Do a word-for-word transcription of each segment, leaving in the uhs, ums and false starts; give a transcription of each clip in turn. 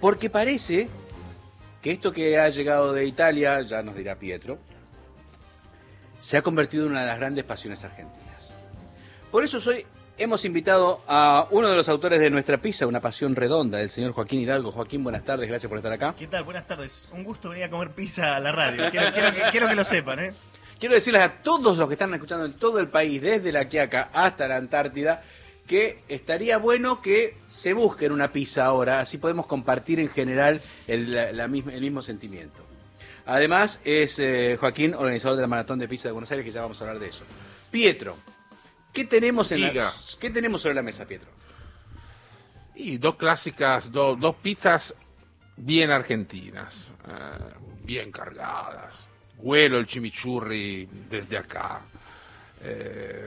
Porque parece que esto que ha llegado de Italia, ya nos dirá Pietro, se ha convertido en una de las grandes pasiones argentinas. Por eso hoy hemos invitado a uno de los autores de Nuestra Pizza, Una Pasión Redonda, el señor Joaquín Hidalgo. Joaquín, buenas tardes, gracias por estar acá. ¿Qué tal? Buenas tardes. Un gusto venir a comer pizza a la radio. Quiero, quiero, que, quiero que lo sepan, ¿eh? Quiero decirles a todos los que están escuchando en todo el país, desde la Quiaca hasta la Antártida, que estaría bueno que se busquen una pizza ahora, así podemos compartir en general el, la, la misma, el mismo sentimiento. Además, es eh, Joaquín, organizador de la Maratón de Pizza de Buenos Aires, que ya vamos a hablar de eso. Pietro, ¿qué tenemos, en la, ¿qué tenemos sobre la mesa, Pietro? Y dos clásicas, do, dos pizzas bien argentinas, eh, bien cargadas. Huelo el chimichurri desde acá. Eh,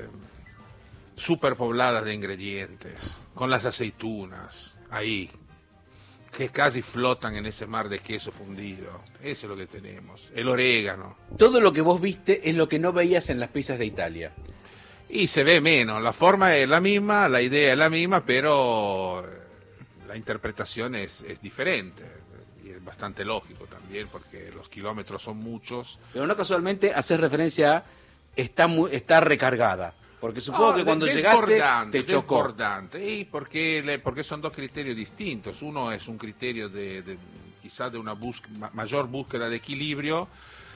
super pobladas de ingredientes, con las aceitunas ahí, que casi flotan en ese mar de queso fundido. Eso es lo que tenemos. El orégano. Todo lo que vos viste es lo que no veías en las pizzas de Italia. Y se ve menos. La forma es la misma, la idea es la misma, pero la interpretación es, es diferente. Y es bastante lógico también, porque los kilómetros son muchos. Pero no casualmente haces referencia a está, muy, está recargada. Porque supongo oh, que cuando llegaste te chocó. Desbordante. Y porque, le, porque son dos criterios distintos. Uno es un criterio de, de quizás de una búsqueda, mayor búsqueda de equilibrio.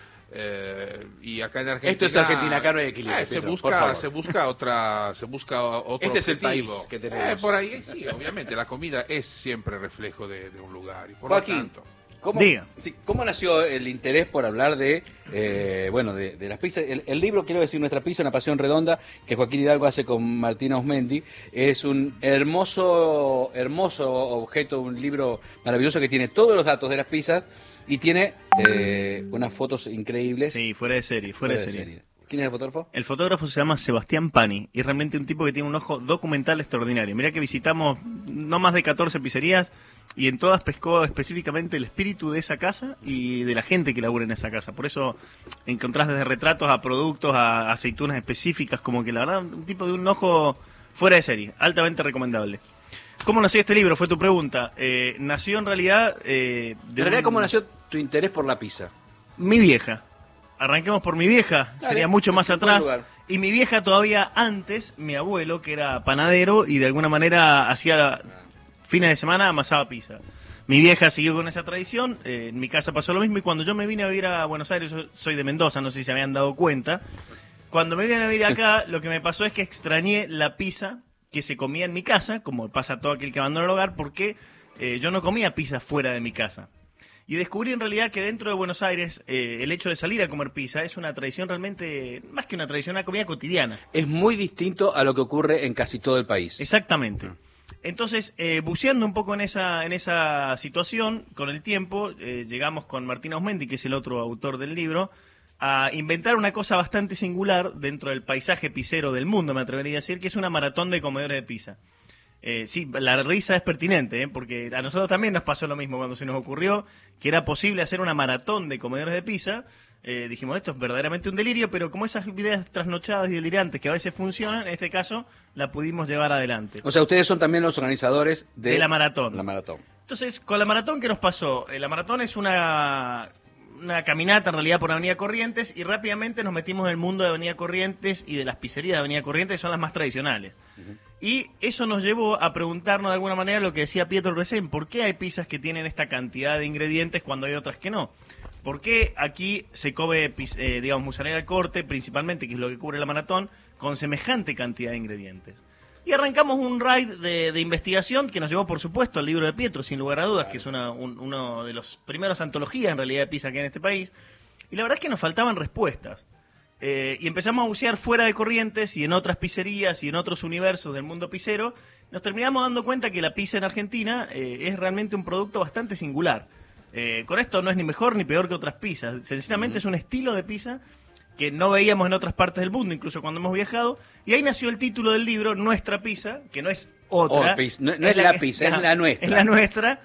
Eh, y acá en Argentina. Esto es Argentina, acá no hay equilibrio. Eh, se busca, se busca otra, se busca otro. Este objetivo. Es el país que tenemos. Eh, por ahí, sí, obviamente la comida es siempre reflejo de, de un lugar. Y por Joaquín, lo tanto. ¿Cómo, sí, ¿Cómo nació el interés por hablar de, eh, bueno, de, de las pizzas? El, el libro, quiero decir, Nuestra Pizza, Una Pasión Redonda, que Joaquín Hidalgo hace con Martina Osmendi, es un hermoso, hermoso objeto, un libro maravilloso que tiene todos los datos de las pizzas y tiene eh, unas fotos increíbles. Sí, fuera de serie, fuera, fuera de, de serie. serie. ¿Quién es el fotógrafo? El fotógrafo se llama Sebastián Pani y es realmente un tipo que tiene un ojo documental extraordinario. Mirá que visitamos no más de catorce pizzerías y en todas pescó específicamente el espíritu de esa casa y de la gente que labura en esa casa. Por eso encontrás desde retratos a productos, a aceitunas específicas, como que la verdad un tipo de un ojo fuera de serie, altamente recomendable. ¿Cómo nació este libro? Fue tu pregunta. Eh, nació en realidad... Eh, de en realidad, un... ¿cómo nació tu interés por la pizza? Mi vieja. Arranquemos por mi vieja, Dale, sería mucho más atrás. Y mi vieja todavía antes, mi abuelo, que era panadero y de alguna manera hacía fines de semana amasaba pizza. Mi vieja siguió con esa tradición, eh, en mi casa pasó lo mismo y cuando yo me vine a vivir a Buenos Aires, yo soy de Mendoza, no sé si se habían dado cuenta, cuando me vine a vivir acá, lo que me pasó es que extrañé la pizza que se comía en mi casa, como pasa a todo aquel que abandona el hogar, porque eh, yo no comía pizza fuera de mi casa. Y descubrí en realidad que dentro de Buenos Aires eh, el hecho de salir a comer pizza es una tradición realmente, más que una tradición, una comida cotidiana. Es muy distinto a lo que ocurre en casi todo el país. Exactamente. Entonces, eh, buceando un poco en esa en esa situación, con el tiempo, eh, llegamos con Martina Osmendi, que es el otro autor del libro, a inventar una cosa bastante singular dentro del paisaje pizzero del mundo, me atrevería a decir, que es una maratón de comedores de pizza. Eh, sí, la risa es pertinente, ¿eh? Porque a nosotros también nos pasó lo mismo cuando se nos ocurrió que era posible hacer una maratón de comedores de pizza. Eh, dijimos, esto es verdaderamente un delirio, pero como esas ideas trasnochadas y delirantes que a veces funcionan, en este caso la pudimos llevar adelante. O sea, ustedes son también los organizadores de, de la maratón. La maratón. Entonces, con la maratón, ¿qué nos pasó? Eh, la maratón es una... una caminata en realidad por Avenida Corrientes y rápidamente nos metimos en el mundo de Avenida Corrientes y de las pizzerías de Avenida Corrientes, que son las más tradicionales. Uh-huh. Y eso nos llevó a preguntarnos de alguna manera lo que decía Pietro recién, ¿por qué hay pizzas que tienen esta cantidad de ingredientes cuando hay otras que no? ¿Por qué aquí se come, eh, digamos, mozzarella al corte, principalmente, que es lo que cubre la maratón, con semejante cantidad de ingredientes? Y arrancamos un raid de, de investigación que nos llevó, por supuesto, al libro de Pietro, sin lugar a dudas, que es una, un, uno de los primeros antologías, en realidad, de pizza que hay en este país. Y la verdad es que nos faltaban respuestas. Eh, y empezamos a bucear fuera de Corrientes y en otras pizzerías y en otros universos del mundo pizzero. Nos terminamos dando cuenta que la pizza en Argentina eh, es realmente un producto bastante singular. Eh, con esto no es ni mejor ni peor que otras pizzas. Sencillamente uh-huh. es un estilo de pizza que no veíamos en otras partes del mundo, incluso cuando hemos viajado. Y ahí nació el título del libro, Nuestra Pizza, que no es otra. Oh, no, no es, es la, la pizza, es la nuestra. Es la nuestra.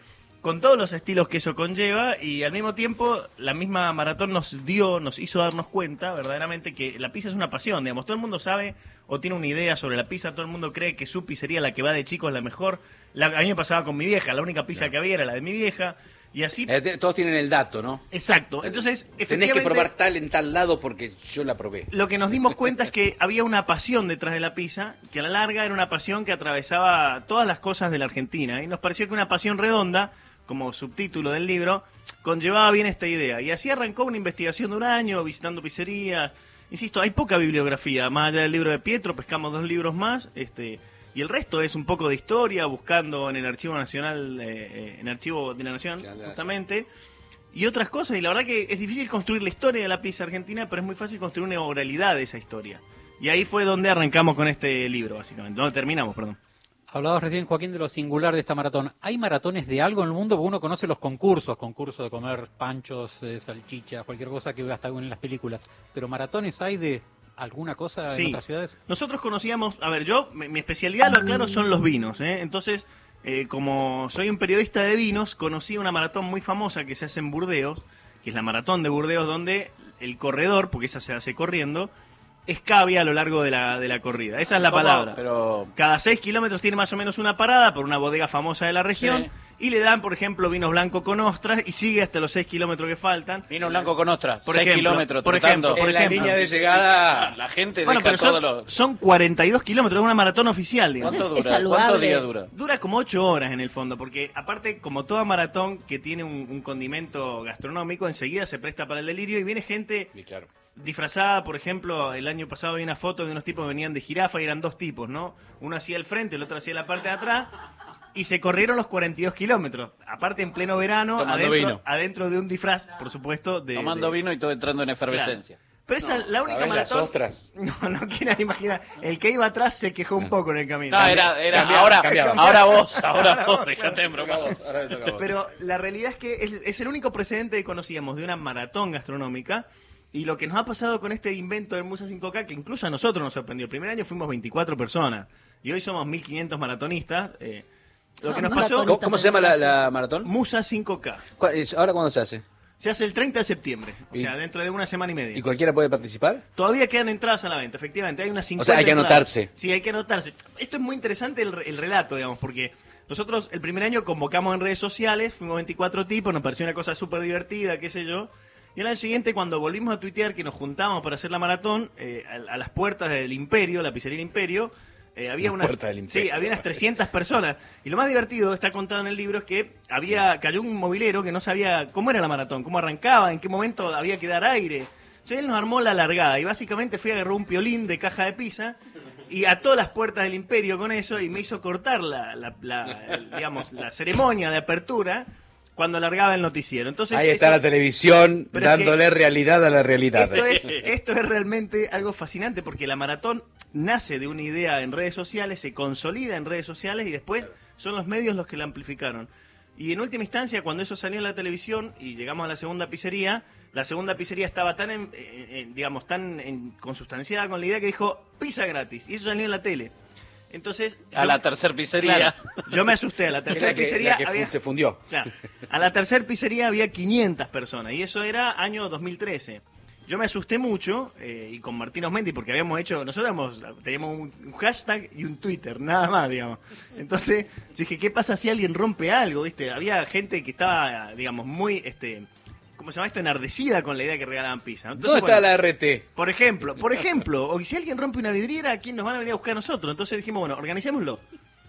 con todos los estilos que eso conlleva, y al mismo tiempo la misma maratón nos dio, nos hizo darnos cuenta verdaderamente que la pizza es una pasión, digamos, todo el mundo sabe o tiene una idea sobre la pizza, todo el mundo cree que su pizzería, la que va de chico, es la mejor. La, a mí me pasaba con mi vieja, la única pizza claro. que había era la de mi vieja, y así... Eh, todos tienen el dato, ¿no? Exacto, entonces tenés que probar tal en tal lado porque yo la probé. Lo que nos dimos cuenta es que había una pasión detrás de la pizza, que a la larga era una pasión que atravesaba todas las cosas de la Argentina, y nos pareció que una pasión redonda, como subtítulo del libro, conllevaba bien esta idea. Y así arrancó una investigación de un año, visitando pizzerías. Insisto, hay poca bibliografía, más allá del libro de Pietro, pescamos dos libros más, este, y el resto es un poco de historia, buscando en el Archivo Nacional, eh, en el Archivo de la Nación, justamente, y otras cosas. Y la verdad que es difícil construir la historia de la pizza argentina, pero es muy fácil construir una oralidad de esa historia. Y ahí fue donde arrancamos con este libro, básicamente. Donde terminamos, perdón. Hablabas recién, Joaquín, de lo singular de esta maratón. ¿Hay maratones de algo en el mundo? Porque uno conoce los concursos, concursos de comer panchos, eh, salchichas, cualquier cosa que hasta en las películas. ¿Pero maratones hay de alguna cosa sí. en otras ciudades? Nosotros conocíamos, a ver, yo, mi, mi especialidad, lo aclaro, son los vinos, ¿eh? Entonces, eh, como soy un periodista de vinos, conocí una maratón muy famosa que se hace en Burdeos, que es la maratón de Burdeos, donde el corredor, porque esa se hace corriendo, escabia a lo largo de la, de la corrida. Esa es la palabra. Pero... Cada seis kilómetros tiene más o menos una parada por una bodega famosa de la región. Sí. Y le dan, por ejemplo, vinos blancos con ostras y sigue hasta los seis kilómetros que faltan. Vino blanco con ostras, por seis ejemplo, kilómetros. Por tratando. ejemplo, por en ejemplo. la línea de llegada, la gente bueno, deja pero son, todos los... son cuarenta y dos kilómetros, es una maratón oficial, digamos. ¿Cuánto Es dura? saludable. ¿Cuántos días dura? Dura como ocho horas en el fondo, porque aparte, como toda maratón que tiene un, un condimento gastronómico, enseguida se presta para el delirio y viene gente... sí, claro. disfrazada. Por ejemplo, el año pasado vi una foto de unos tipos que venían de jirafa y eran dos tipos, ¿no? Uno hacía el frente, el otro hacía la parte de atrás, y se corrieron los cuarenta y dos kilómetros. Aparte, en pleno verano, Tomando adentro, vino. adentro de un disfraz, por supuesto. De, Tomando de... vino y todo entrando en efervescencia. Claro. Pero esa es la única ¿Sabés maratón. las ostras? No, no quieran imaginar. El que iba atrás se quejó un poco en el camino. No, era, era Cambiaba, ahora, cambiaba. ahora vos, ahora Ahora vos, vos, dejate de broma. Pero la realidad es que es, es el único precedente que conocíamos de una maratón gastronómica. Y lo que nos ha pasado con este invento del Musa cinco K, que incluso a nosotros nos sorprendió. El primer año fuimos veinticuatro personas y hoy somos mil quinientos maratonistas. Eh, lo que No, nos pasó... ¿Cómo, cómo se llama la, la maratón? Musa cinco K. ¿Cuál es- ¿Ahora cuándo se hace? Se hace el treinta de septiembre, o Y- sea, dentro de una semana y media. ¿Y cualquiera puede participar? Todavía quedan entradas a la venta, efectivamente. Hay unas cincuenta O sea, hay que entradas. anotarse. Sí, hay que anotarse. Esto es muy interesante el, el relato, digamos, porque nosotros el primer año convocamos en redes sociales, fuimos veinticuatro tipos, nos pareció una cosa súper divertida, qué sé yo. Y al año siguiente, cuando volvimos a tuitear que nos juntamos para hacer la maratón, eh, a, a las puertas del Imperio, la pizzería del Imperio, eh, había La unas, puerta del Imperio. sí, había unas trescientas personas. Y lo más divertido, está contado en el libro, es que había cayó un movilero que no sabía cómo era la maratón, cómo arrancaba, en qué momento había que dar aire. Entonces él nos armó la largada y básicamente fui a agarrar un piolín de caja de pizza y ató las puertas del Imperio con eso y me hizo cortar la, la, la- el- digamos, la ceremonia de apertura cuando largaba el noticiero. Entonces, Ahí está eso- la televisión Pero es dándole que- realidad a la realidad. esto es, esto es realmente algo fascinante porque la maratón nace de una idea en redes sociales, se consolida en redes sociales y después son los medios los que la amplificaron. Y en última instancia, cuando eso salió en la televisión y llegamos a la segunda pizzería, la segunda pizzería estaba tan, en- en- en- digamos, tan en- consustanciada con la idea que dijo pizza gratis. Y eso salió en la tele. Entonces, A yo- la tercer pizzería. Claro, yo me asusté. A la Es tercera la que, pizzería la que fu- había- se fundió. Claro. A la tercer pizzería había quinientas personas y eso era año dos mil trece. Yo me asusté mucho eh, y con Martín Osmendi porque habíamos hecho, nosotros habíamos- teníamos un, un hashtag y un Twitter, nada más, digamos. Entonces yo dije, ¿qué pasa si alguien rompe algo? ¿Viste? Había gente que estaba, digamos, muy, este, ¿cómo se llama esto? Enardecida con la idea de que regalaban pizza. Entonces, ¿Dónde está bueno, la R T? por ejemplo, por ejemplo, o si alguien rompe una vidriera, ¿a quién nos van a venir a buscar a nosotros? Entonces dijimos, bueno, organicémoslo.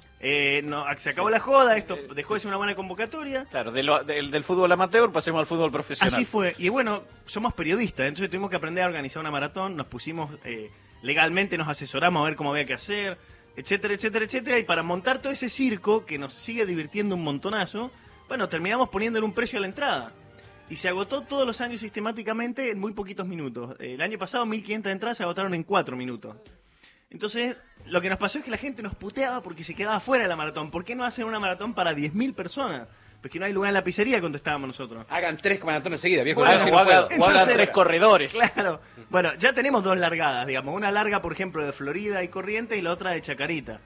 Eh, no, se acabó la joda, esto dejó de ser una buena convocatoria. Claro, de lo- del, del fútbol amateur pasemos al fútbol profesional. Así fue. Y bueno, somos periodistas, entonces tuvimos que aprender a organizar una maratón, nos pusimos eh, legalmente, nos asesoramos a ver cómo había que hacer, etcétera, etcétera, etcétera. Y para montar todo ese circo que nos sigue divirtiendo un montonazo, bueno, terminamos poniéndole un precio a la entrada. Y se agotó todos los años sistemáticamente en muy poquitos minutos. El año pasado mil quinientas entradas se agotaron en cuatro minutos. Entonces, lo que nos pasó es que la gente nos puteaba porque se quedaba fuera de la maratón. ¿Por qué no hacen una maratón para diez mil personas? Pues que no hay lugar en la pizzería, contestábamos nosotros. Hagan tres maratones seguidas, viejo. Bueno, a ver si o no haga- puedo. o hagan Entonces- tres corredores. Claro. Bueno, ya tenemos dos largadas, digamos. Una larga, por ejemplo, de Florida y Corrientes y la otra de Chacarita.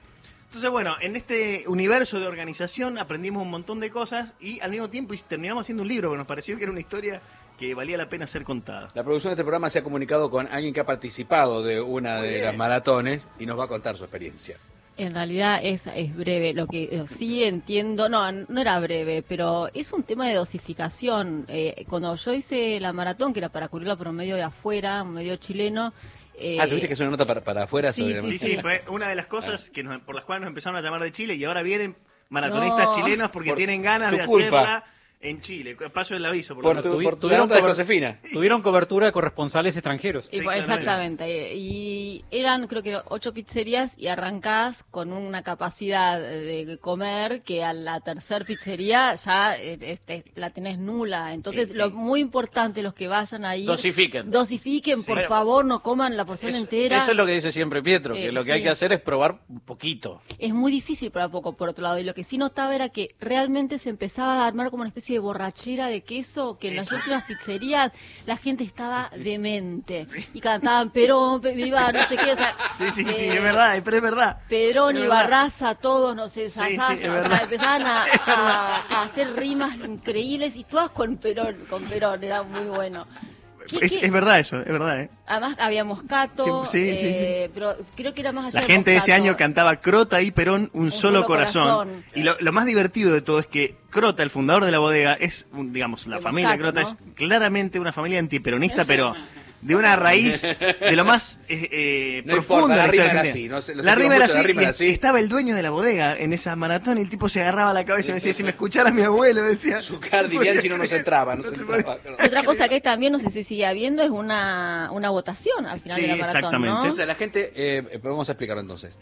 Entonces, bueno, en este universo de organización aprendimos un montón de cosas y al mismo tiempo terminamos haciendo un libro que nos pareció que era una historia que valía la pena ser contada. La producción de este programa se ha comunicado con alguien que ha participado de una Muy de bien. las maratones y nos va a contar su experiencia. En realidad es, es breve, lo que eh, sí entiendo, no, no era breve, pero es un tema de dosificación. Eh, cuando yo hice la maratón, que era para cubrirla por un medio de afuera, un medio chileno... eh, ah, tuviste que hacer una nota para, para afuera Sí, sobre la Sí, sí, sí, sí. fue una de las cosas que nos- por las cuales nos empezaron a llamar de Chile y ahora vienen maratonistas No. chilenos porque Por tienen ganas tu de culpa. hacerla en Chile. Paso el aviso. Por Por lo tu, tanto. tuvi- por tu tuvieron nota de cober- Josefina. Tuvieron cobertura de corresponsales extranjeros. Y Sí, pues, claramente. exactamente. Y eran, creo que, ocho pizzerías y arrancás con una capacidad de comer que a la tercer pizzería ya eh, este, la tenés nula. Entonces, Sí, sí. lo muy importante, los que vayan ahí... Dosifiquen. Dosifiquen, por Pero- favor, no coman la porción Eso, entera. eso es lo que dice siempre Pietro, que Eh, lo que sí. hay que hacer es probar un poquito. Es muy difícil para poco, por otro lado. Y lo que sí notaba era que realmente se empezaba a armar como una especie de borrachera de queso, que en las últimas pizzerías la gente estaba demente. Y cantaban Perón, pe- viva, no sé qué. O sea, Sí, sí, sí, eh, es verdad, pero es verdad. Perón Es y verdad. Barraza, todos, no sé, Sí, sí, Sasasa, es o sea, verdad. empezaban a, a- a hacer rimas increíbles y todas con Perón, con Perón, era muy bueno. ¿Qué- Es, qué? es verdad eso, es verdad. ¿eh? Además había Moscato, Sí, sí, sí, eh, pero creo que era más allá La de gente de ese Moscato. año cantaba Crota y Perón, un, solo, solo corazón. corazón. Y lo, lo más divertido de todo es que Crota, el fundador de la bodega, es, un- digamos, la De familia Moscato, Crota ¿no? es claramente una familia antiperonista, pero de una raíz de lo más eh, eh, No profunda importa, la de rima historia era argentina. así, no sé, lo la sentimos rima era mucho, la así, rima y era así. estaba el dueño de la bodega en esa maratón y el tipo se agarraba la cabeza y me decía, si me escuchara mi abuelo, decía... Su Cardi Bianchi no nos entraba, no se entraba. Y otra cosa que también, no sé si sigue habiendo, es una, una votación al final Sí, de la maratón, exactamente. ¿no? Entonces, la gente, eh, vamos a explicarlo entonces.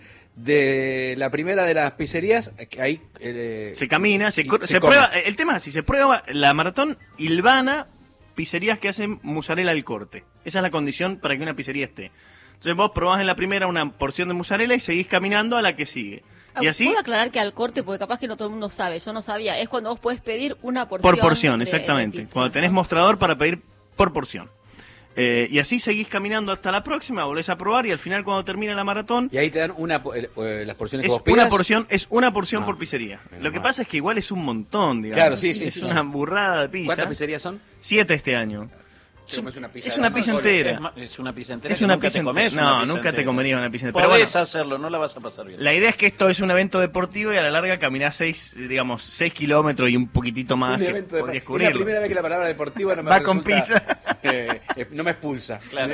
De la primera de las pizzerías, ahí... eh, Se camina, se, y cor- se se come. prueba, el tema es así, se prueba la maratón hilvana pizzerías que hacen mozzarella al corte. Esa es la condición para que una pizzería esté. Entonces vos probás en la primera una porción de mozzarella y seguís caminando a la que sigue. Ah, Y así, Puedo aclarar que al corte, porque capaz que no todo el mundo sabe, yo no sabía, es cuando vos podés pedir una porción. por porción, de- de exactamente. pizza, Cuando tenés ¿no? mostrador para pedir por porción. Eh, y así seguís caminando hasta la próxima, volvés a probar y al final cuando termina la maratón... Y ahí te dan una, po- eh, eh, las porciones Es que vos pidas. una porción, es una porción Ah, por pizzería. menos Lo que mal. pasa es que igual es un montón, digamos. Claro, sí, sí, Es sí. una burrada de pizza. ¿Cuántas pizzerías son? Siete este año. Te comes una pizza Es de una la pizza mano entera. Es, ma- es una pizza entera. Es que una nunca pizza te comes entera. una No, pizza nunca te entera. comería una pizza entera. Pero Podés bueno, hacerlo, no la vas a pasar bien. la idea es que esto es un evento deportivo y a la larga caminás seis, digamos, seis kilómetros y un poquitito más Un que evento de- podrías es la cubrirlo. primera vez que la palabra deportiva no me Va con resulta, eh, eh, no me expulsa. Claro.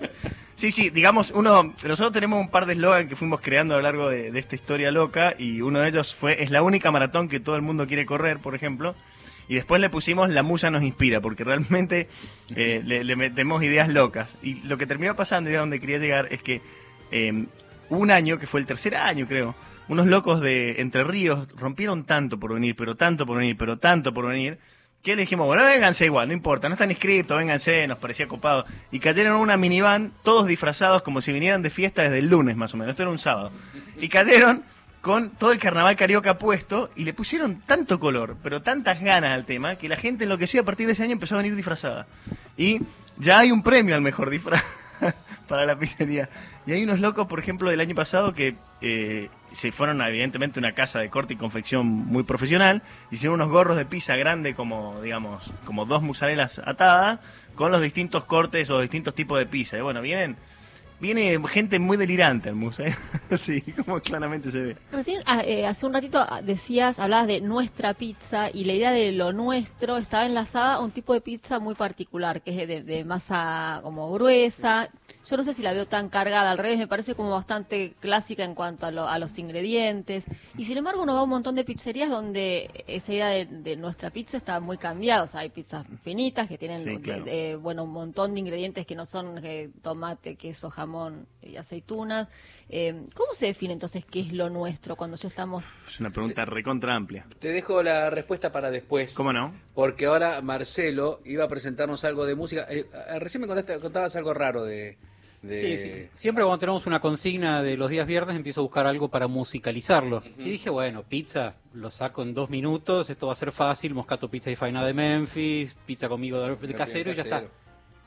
Sí, sí, digamos, uno, nosotros tenemos un par de eslogan que fuimos creando a lo largo de, de esta historia loca y uno de ellos fue, es la única maratón que todo el mundo quiere correr, por ejemplo. Y después le pusimos La Musa nos inspira, porque realmente eh, le, le metemos ideas locas. Y lo que terminó pasando y a donde quería llegar es que eh, un año, que fue el tercer año creo, unos locos de Entre Ríos rompieron tanto por venir, pero tanto por venir, pero tanto por venir, que le dijimos, bueno, vénganse igual, no importa, no están inscritos, vénganse, nos parecía copado. Y cayeron en una minivan, todos disfrazados como si vinieran de fiesta desde el lunes más o menos, esto era un sábado. Y cayeron con todo el carnaval carioca puesto y le pusieron tanto color, pero tantas ganas al tema, que la gente enloqueció y a partir de ese año empezó a venir disfrazada. Y ya hay un premio al mejor disfraz para la pizzería. Y hay unos locos, por ejemplo, del año pasado que eh, se fueron a, evidentemente, una casa de corte y confección muy profesional, hicieron unos gorros de pizza grande como, digamos, como dos mozzarellas atadas, con los distintos cortes o distintos tipos de pizza. Y bueno, vienen... Viene gente muy delirante al museo, sí, como claramente se ve. Recién, ah, eh, hace un ratito ah, decías, hablabas de nuestra pizza y la idea de lo nuestro estaba enlazada a un tipo de pizza muy particular, que es de, de masa como gruesa. Yo no sé si la veo tan cargada, al revés, me parece como bastante clásica en cuanto a, lo- a los ingredientes. Y sin embargo uno va a un montón de pizzerías donde esa idea de, de nuestra pizza está muy cambiada. O sea, hay pizzas finitas que tienen, Sí, de- claro. de- bueno, un montón de ingredientes que no son eh, tomate, queso, jamón y aceitunas. Eh, ¿Cómo se define entonces qué es lo nuestro cuando ya estamos... Es una pregunta recontra amplia. Te dejo la respuesta para después. ¿Cómo no? Porque ahora Marcelo iba a presentarnos algo de música. Eh, eh, recién me contaste, contabas algo raro de... de- Sí, sí. Siempre cuando tenemos una consigna de los días viernes empiezo a buscar algo para musicalizarlo. Y dije, bueno, pizza, lo saco en dos minutos, esto va a ser fácil, Moscato Pizza y Faina de Memphis, pizza conmigo de, de casero y ya está.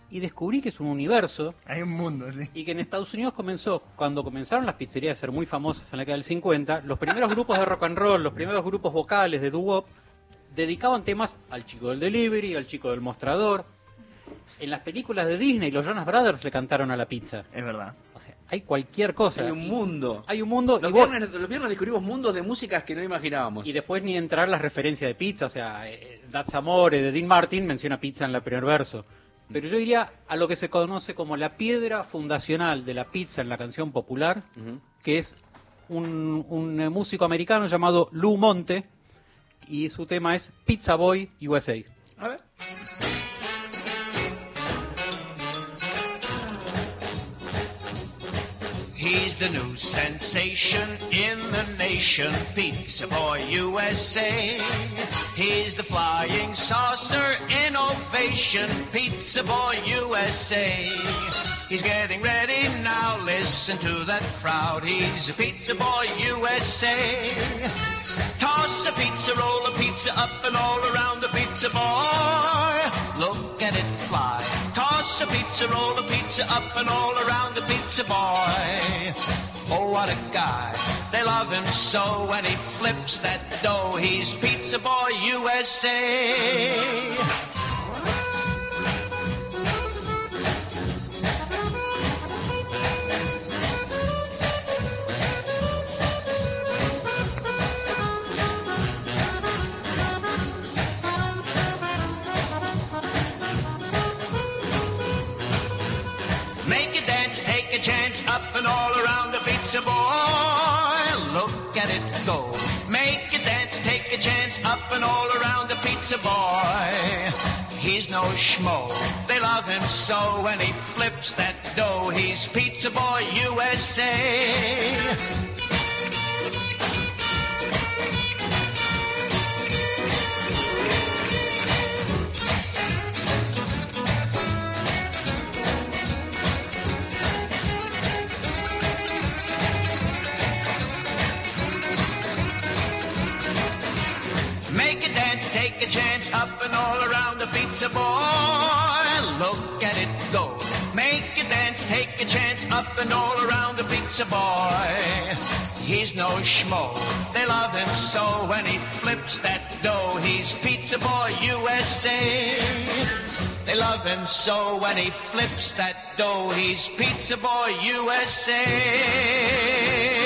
y descubrí que es un universo Hay un mundo, sí. y que en Estados Unidos comenzó, cuando comenzaron las pizzerías a ser muy famosas en la década del cincuenta, los primeros grupos de rock and roll, los primeros grupos vocales de doo-wop, dedicaban temas al chico del delivery, al chico del mostrador. En las películas de Disney, los Jonas Brothers le cantaron a la pizza. Es verdad. O sea, hay cualquier cosa. Hay un mundo. Hay un mundo. Los y, vos- viernes, los viernes descubrimos mundos de músicas que no imaginábamos. y después ni entrar las referencias de pizza. O sea, eh, That's Amore de Dean Martin menciona pizza en el primer verso. Pero yo iría a lo que se conoce como la piedra fundacional de la pizza en la canción popular, Ujú. que es un, un eh, músico americano llamado Lou Monte, y su tema es Pizza Boy U S A. A ver. He's the new sensation in the nation, Pizza Boy U S A. He's the flying saucer innovation, Pizza Boy U S A. He's getting ready now, listen to that crowd. He's a Pizza Boy U S A. Toss a pizza, roll a pizza up and all around the pizza boy. Look at it fly. Toss a pizza, roll a pizza up and all around the pizza boy. Oh, what a guy. They love him so when he flips that dough. He's Pizza Boy U S A. Make a dance, take a chance, up and all around the pizza boy. Look at it go. Make a dance, take a chance, up and all around the pizza boy. He's no schmo. They love him so when he flips that dough. He's Pizza Boy U S A. Make a dance, take a chance, up and all around the pizza boy. Look at it go. Make a dance, take a chance, up and all around the pizza boy. He's no schmo. They love him so when he flips that dough. He's Pizza Boy U S A. They love him so when he flips that dough. He's Pizza Boy U S A.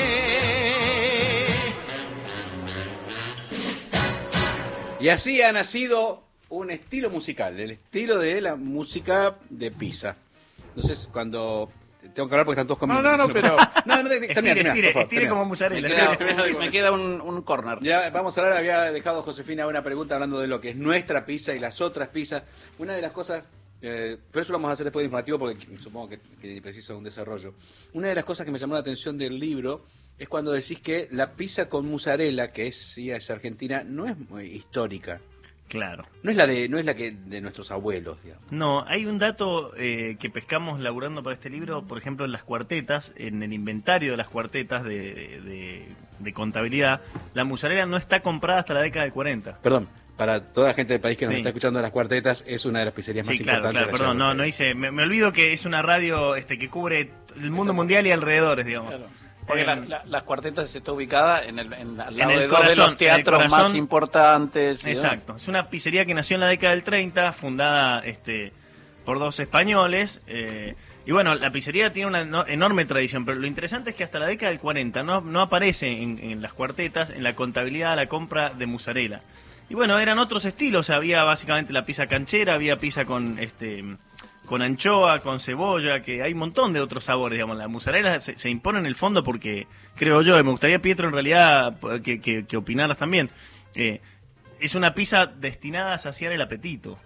Y así ha nacido un estilo musical, el estilo de la música de pizza. Entonces, cuando... Tengo que hablar porque están todos comiendo. No, no, no, pero- No, no, te- termina, Estire, termina, estire, por favor, estire termina. como Me mozzarella. queda, me queda un, un corner. Ya vamos a hablar, había dejado Josefina una pregunta hablando de lo que es nuestra pizza y las otras pizzas. Una de las cosas, eh, pero eso lo vamos a hacer después del informativo porque supongo que, que precisa un desarrollo. Una de las cosas que me llamó la atención del libro es cuando decís que la pizza con mozzarella, que es, sí, es argentina, no es muy histórica. Claro. No es la de no es la que de nuestros abuelos, digamos. No, hay un dato eh, que pescamos laburando para este libro, por ejemplo, en las cuartetas, en el inventario de las cuartetas de, de, de- de contabilidad, la mozzarella no está comprada hasta la década del cuarenta. Perdón, para toda la gente del país que nos Sí. está escuchando las cuartetas, es una de las pizzerías más Sí, claro, importantes claro, de la perdón, ciudad no, de no Buenos Aires. hice, me, me olvido que es una radio este que cubre el mundo mundial y alrededores, digamos. Claro. Porque Eh, la- la- las cuartetas está ubicada en el, en, al lado el de dos de corazón, los en el teatros más corazón. importantes. y Exacto, es una pizzería que nació en la década del treinta, fundada este, por dos españoles. eh, y bueno, la pizzería tiene una no- enorme tradición, pero lo interesante es que hasta la década del cuarenta no, no aparece en, en las cuartetas, en la contabilidad, la compra de mozzarella. Y bueno, eran otros estilos, había básicamente la pizza canchera, había pizza con este con anchoa, con cebolla, que hay un montón de otros sabores, digamos. La mozzarella se, se impone en el fondo porque, creo yo, y me gustaría, Pietro, en realidad, que, que, que opinaras también. Eh, es una pizza destinada a saciar el apetito.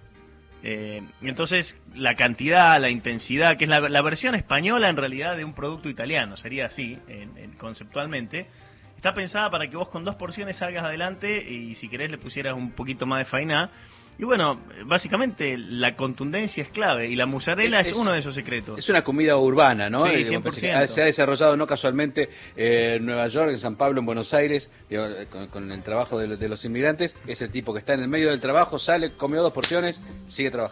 Eh, y entonces, la cantidad, la intensidad, que es la, la versión española en realidad de un producto italiano, sería así, en- en- conceptualmente, está pensada para que vos con dos porciones salgas adelante y si querés le pusieras un poquito más de faina. Y bueno, básicamente la contundencia es clave y la mozzarella Es- es, es- uno de esos secretos. Es una comida urbana, ¿no? Sí, Eh, cien por que ciento. Se ha desarrollado no casualmente eh, en Nueva York, en San Pablo, en Buenos Aires, digo, eh, con, con el trabajo de, de los inmigrantes. Es el tipo que está en el medio del trabajo, sale, comió dos porciones, sigue trabajando.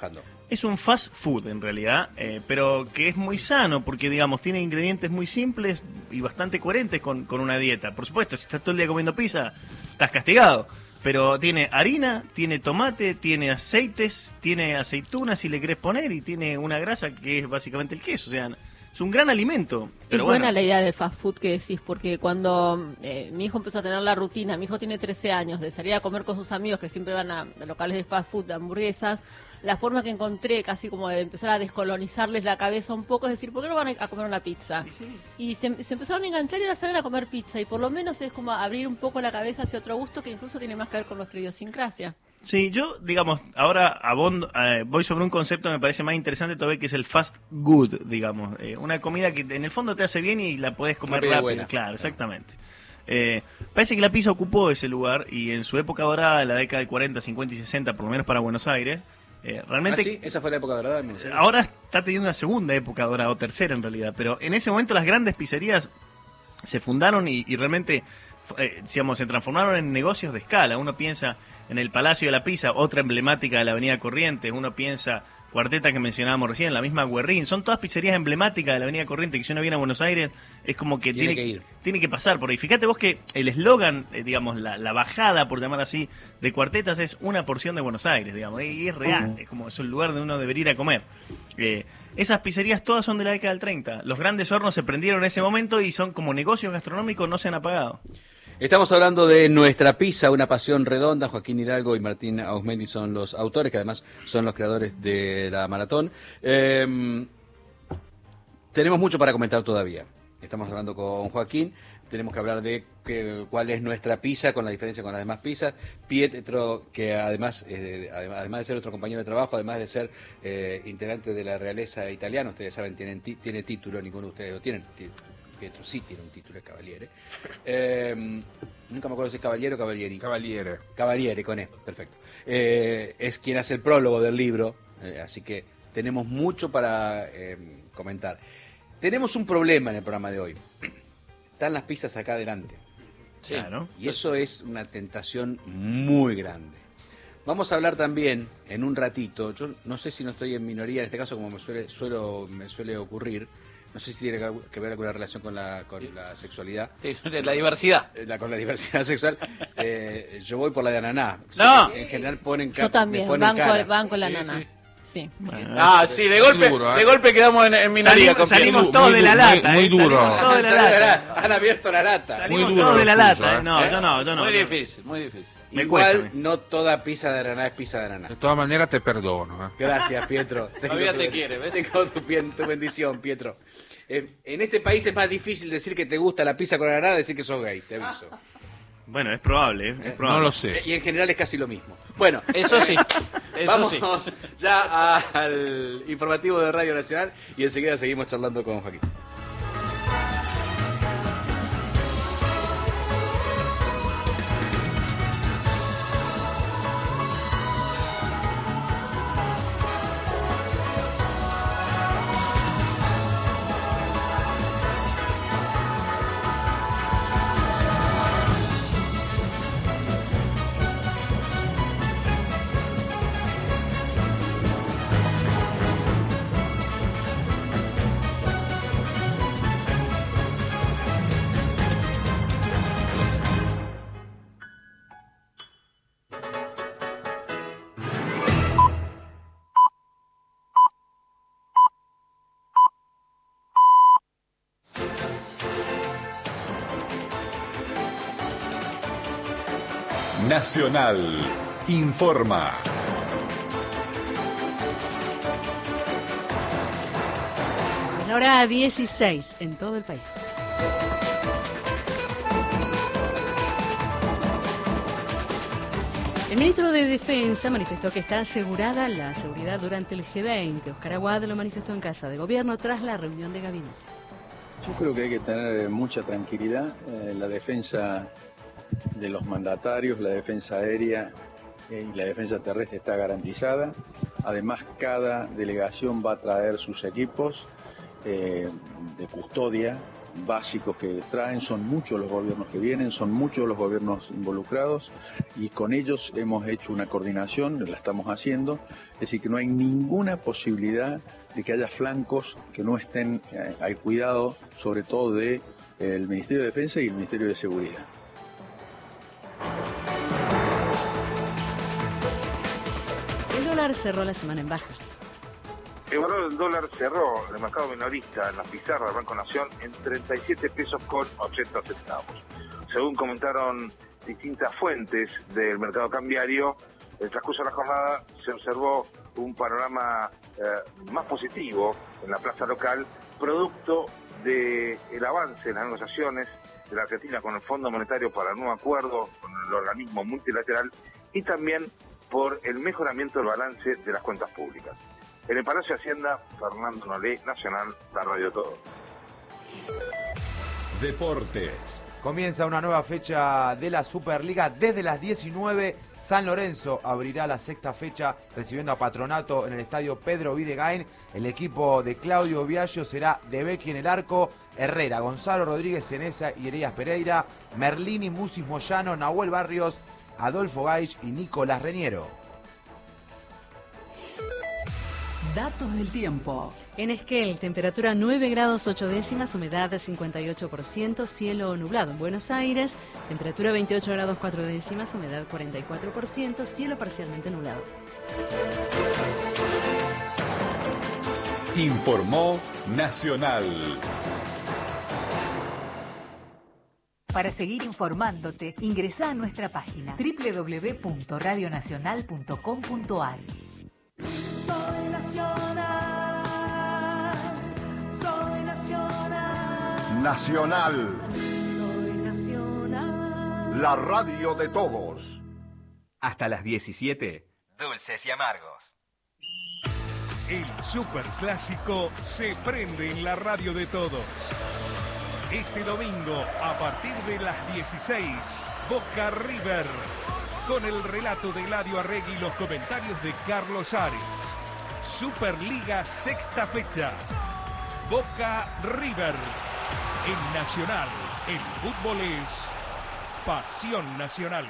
Es un fast food en realidad, eh, pero que es muy sano porque, digamos, tiene ingredientes muy simples y bastante coherentes con, con una dieta. Por supuesto, si estás todo el día comiendo pizza, estás castigado. Pero tiene harina, tiene tomate, tiene aceites, tiene aceitunas si le querés poner y tiene una grasa que es básicamente el queso. O sea, es un gran alimento. Pero es bueno. buena la idea del fast food que decís, porque cuando eh, mi hijo empezó a tener la rutina, mi hijo tiene trece años, de salir a comer con sus amigos que siempre van a, a locales de fast food, de hamburguesas, la forma que encontré casi como de empezar a descolonizarles la cabeza un poco es decir, ¿por qué no van a comer una pizza? Sí, sí. Y se, se empezaron a enganchar y ahora salen a comer pizza y por lo menos es como abrir un poco la cabeza hacia otro gusto que incluso tiene más que ver con nuestra idiosincrasia. Sí, yo, digamos, ahora abondo, eh, voy sobre un concepto que me parece más interesante todavía, que es el fast good, digamos. Eh, una comida que en el fondo te hace bien y la podés comer comida rápido. buena. Claro, exactamente. Eh, parece que la pizza ocupó ese lugar y en su época dorada, en la década del cuarenta, cincuenta y sesenta, por lo menos para Buenos Aires, eh, realmente... ¿Ah, sí? Esa fue la época dorada del Ministerio. Ahora está teniendo una segunda época dorada, o tercera en realidad, pero en ese momento las grandes pizzerías se fundaron y, y realmente, eh, digamos, se transformaron en negocios de escala. Uno piensa en el Palacio de la Pizza, otra emblemática de la Avenida Corrientes, uno piensa Cuarteta que mencionábamos recién, la misma Guerrín, son todas pizzerías emblemáticas de la Avenida Corrientes que si uno viene a Buenos Aires es como que Tiene tiene, que ir. tiene que pasar por ahí. Fíjate vos que el eslogan, eh, digamos, la, la bajada, por llamar así, de Cuartetas es una porción de Buenos Aires, digamos, y es real, es como es un lugar donde uno debería ir a comer. Eh, esas pizzerías todas son de la década del treinta, los grandes hornos se prendieron en ese momento y son como negocios gastronómicos, no se han apagado. Estamos hablando de Nuestra Pizza, una pasión redonda. Joaquín Hidalgo y Martín Ausmendi son los autores, que además son los creadores de la maratón. Eh, tenemos mucho para comentar todavía. Estamos hablando con Joaquín. Tenemos que hablar de que, cuál es nuestra pizza con la diferencia con las demás pizzas. Pietro, que además, eh, además de ser nuestro compañero de trabajo, además de ser eh, integrante de la realeza italiana, ustedes saben, tienen ti- tiene título, ninguno de ustedes lo tienen. Pietro sí tiene un título, es Cavaliere. Eh, nunca me acuerdo si es Cavaliere o Cavalieri. Cavaliere. Cavaliere, con E, perfecto. Eh, es quien hace el prólogo del libro, eh, así que tenemos mucho para eh, comentar. Tenemos un problema en el programa de hoy. Están las pizzas acá adelante. Sí. Claro. Y eso es una tentación muy grande. Vamos a hablar también, en un ratito, yo no sé si no estoy en minoría, en este caso como me suele, suelo, me suele ocurrir, no sé si tiene que ver alguna relación con la, con la sexualidad, Sí, la diversidad. eh, la, con la diversidad sexual. Eh, yo voy por la de ananá. No. En general ponen ca- Yo también, me ponen banco, cara. banco la Sí, nana. sí. Sí. Ah, sí, de golpe, duro, ¿eh? de golpe quedamos en, en minoría. Salimos, con salimos Muy todos de la du- lata. muy- eh, muy duro. salimos todos de la lata. Han abierto la lata. Salimos duro todos de lo la suyo, lata. ¿eh? eh. No, ¿Eh? yo no, yo no. Muy yo no. difícil, muy difícil. Me Igual cuesta a mí. no toda pizza de ananá es pizza de ananá. De todas maneras te perdono. ¿eh? Gracias, Pietro. Todavía tu- te quiere, ¿ves? Tengo tu, bien- tu bendición, Pietro. Eh, en este país es más difícil decir que te gusta la pizza con ananá decir que sos gay, te aviso. Bueno, es probable, eh, es probable. No lo Eh, sé. Y en general es casi lo mismo. Bueno, Eso sí, eso vamos sí. ya a- al informativo de Radio Nacional y enseguida seguimos charlando con Joaquín. Nacional informa. Es la hora dieciséis en todo el país. El ministro de Defensa manifestó que está asegurada la seguridad durante el G veinte. Oscar Aguad lo manifestó en Casa de Gobierno tras la reunión de gabinete. Yo creo que hay que tener mucha tranquilidad en la defensa de los mandatarios, la defensa aérea eh, y la defensa terrestre está garantizada. Además, cada delegación va a traer sus equipos eh, de custodia básicos que traen, son muchos los gobiernos que vienen, son muchos los gobiernos involucrados y con ellos hemos hecho una coordinación, la estamos haciendo, es decir que no hay ninguna posibilidad de que haya flancos que no estén eh, al cuidado, sobre todo de, eh, el Ministerio de Defensa y el Ministerio de Seguridad. El dólar cerró la semana en baja. El valor del dólar cerró el mercado minorista en la pizarra del Banco Nación en treinta y siete pesos con ochenta centavos. Según comentaron distintas fuentes del mercado cambiario, en el transcurso de la jornada se observó un panorama eh, más positivo en la plaza local, producto del avance en las negociaciones de la Argentina con el Fondo Monetario para el nuevo acuerdo con el organismo multilateral y también por el mejoramiento del balance de las cuentas públicas. En el Palacio de Hacienda, Fernando Nolé, Nacional, la Radio Todo. Deportes. Comienza una nueva fecha de la Superliga desde las diecinueve. San Lorenzo abrirá la sexta fecha recibiendo a Patronato en el estadio Pedro Videgain. El equipo de Claudio Biagio será De Becchi en el arco, Herrera, Gonzalo Rodríguez Cenesa y Elías Pereira, Merlini, Musis Moyano, Nahuel Barrios, Adolfo Gaich y Nicolás Reñero. Datos del tiempo. En Esquel, temperatura nueve grados ocho décimas, humedad de cincuenta y ocho por ciento, cielo nublado. En Buenos Aires, temperatura veintiocho grados cuatro décimas, humedad cuarenta y cuatro por ciento, cielo parcialmente nublado. Informó Nacional. Para seguir informándote, ingresá a nuestra página doble u doble u doble u punto radio nacional punto com punto a r. Soy nacional, soy nacional. Nacional, Soy nacional. la radio de todos. Hasta las diecisiete, Dulces y Amargos. El superclásico se prende en la radio de todos. Este domingo, a partir de las dieciséis, Boca River. Con el relato de Eladio Arregui y los comentarios de Carlos Ares. Superliga sexta fecha. Boca River. En Nacional, el fútbol es pasión nacional.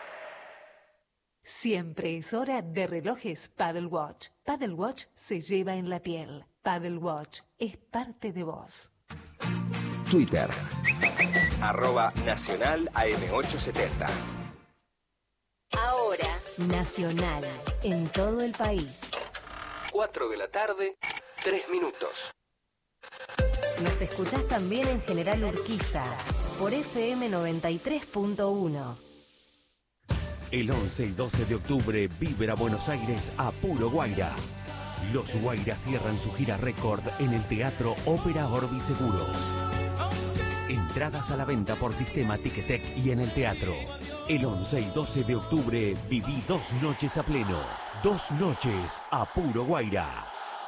Siempre es hora de relojes Paddle Watch. Paddle Watch se lleva en la piel. Paddle Watch es parte de vos. Twitter. Arroba Nacional A M ochocientos setenta. Ahora, Nacional, en todo el país. cuatro de la tarde, tres minutos. Nos escuchás también en General Urquiza, por F M noventa y tres punto uno. El once y doce de octubre, Vibra Buenos Aires a puro Guaira. Los Guairas cierran su gira récord en el Teatro Ópera Orbi Seguros. Entradas a la venta por sistema Ticketek y en el teatro. El once y doce de octubre viví dos noches a pleno. Dos noches a puro Guaira.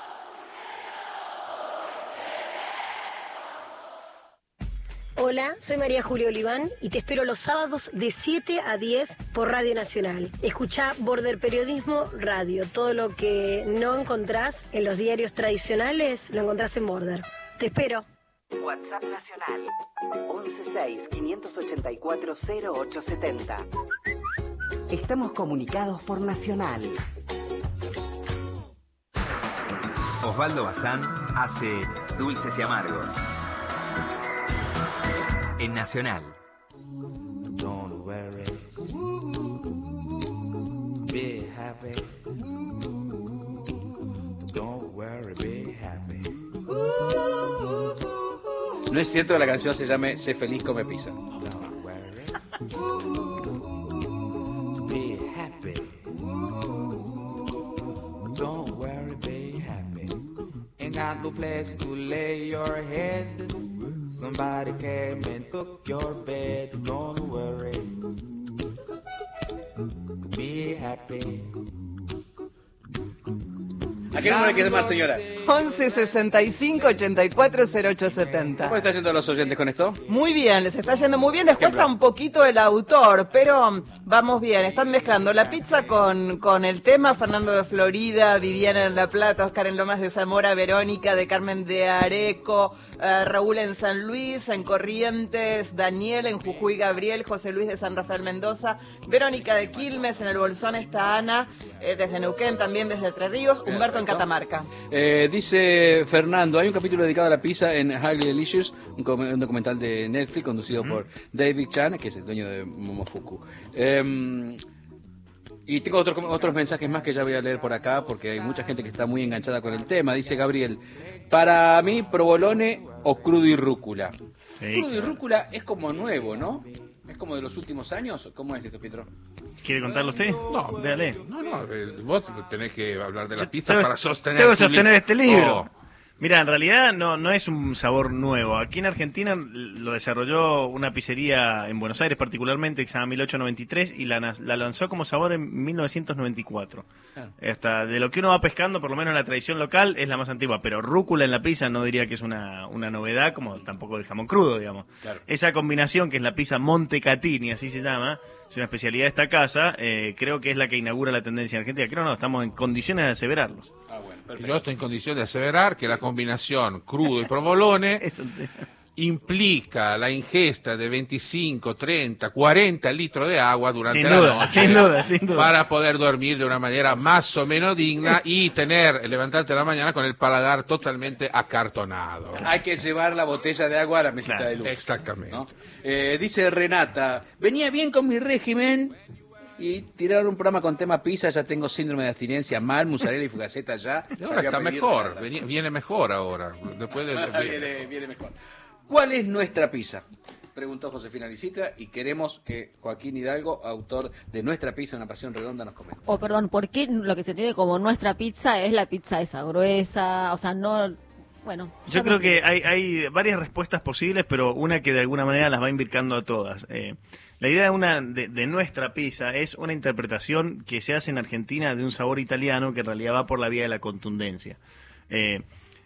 Hola, soy María Julia Oliván y te espero los sábados de siete a diez por Radio Nacional. Escuchá Border Periodismo Radio. Todo lo que no encontrás en los diarios tradicionales lo encontrás en Border. Te espero. WhatsApp Nacional once seis, quinientos ochenta y cuatro, cero ocho setenta. Estamos comunicados por Nacional. Osvaldo Bazán hace Dulces y Amargos. En Nacional. Don't worry, be happy. Don't worry, be happy. No es cierto que la canción se llame Sé feliz, come pizza. Don't worry, be happy. Don't worry, be happy. Ain't got no place to lay your head. Somebody came and took your bed. Don't worry, be happy. ¿A qué número hay que llamar, señora? once sesenta y cinco ochenta y cuatro cero ocho setenta. ¿Cómo está yendo a los oyentes con esto? Muy bien, les está yendo muy bien, les cuesta un poquito el autor, pero vamos bien, están mezclando la pizza con, con el tema. Fernando de Florida, Viviana en La Plata, Oscar en Lomas de Zamora, Verónica de Carmen de Areco, uh, Raúl en San Luis, en Corrientes, Daniel en Jujuy, Gabriel, José Luis de San Rafael Mendoza, Verónica de Quilmes, en el Bolsón está Ana, eh, desde Neuquén, también desde Entre Ríos, Humberto en Catamarca. Eh, dice Fernando, hay un capítulo dedicado a la pizza en Highly Delicious, un, com- un documental de Netflix conducido uh-huh. por David Chan, que es el dueño de Momofuku. Eh, y tengo otros otros mensajes más que ya voy a leer por acá, porque hay mucha gente que está muy enganchada con el tema. Dice Gabriel, para mí provolone o crudo y rúcula. Sí, crudo y rúcula es como nuevo, ¿no? ¿Es como de los últimos años? ¿Cómo es esto, Pietro? ¿Quiere contarlo usted? No, dale. No, no, vos tenés que hablar de la pizza tengo, para sostener Tengo que sostener li- este libro. Oh. Mira, en realidad no, no es un sabor nuevo. Aquí en Argentina lo desarrolló una pizzería en Buenos Aires particularmente que se llama mil ochocientos noventa y tres y la, la lanzó como sabor en mil novecientos noventa y cuatro. Claro. Hasta de lo que uno va pescando, por lo menos en la tradición local, es la más antigua. Pero rúcula en la pizza no diría que es una, una novedad, como tampoco el jamón crudo, digamos. Claro. Esa combinación que es la pizza Montecatini, así se llama, es una especialidad de esta casa, eh, creo que es la que inaugura la tendencia en Argentina. Creo que no, estamos en condiciones de aseverarlos. Ah, bueno, perfecto. Yo estoy en condición de aseverar que la combinación crudo y provolone implica la ingesta de veinticinco, treinta, cuarenta litros de agua durante sin la duda, noche sin duda, sin duda. para poder dormir de una manera más o menos digna y tener, levantarte a la mañana con el paladar totalmente acartonado. Hay que llevar la botella de agua a la mesita Claro, de luz. exactamente. ¿No? Eh, dice Renata, venía bien con mi régimen y tiraron un programa con tema pizza, ya tengo síndrome de abstinencia mal, mozzarella y fugaceta ya. Y ahora está mejor, viene, viene mejor ahora. Después de, viene, viene mejor. ¿Cuál es nuestra pizza? Preguntó Josefina Licitra y queremos que Joaquín Hidalgo, autor de Nuestra Pizza, Una Pasión Redonda, nos comente. O oh, perdón, ¿por qué lo que se tiene como nuestra pizza es la pizza esa gruesa? O sea, no... Bueno, yo no creo que hay, hay varias respuestas posibles, pero una que de alguna manera las va invitando a todas. Eh, la idea de, una, de, de nuestra pizza es una interpretación que se hace en Argentina de un sabor italiano que en realidad va por la vía de la contundencia. Eh,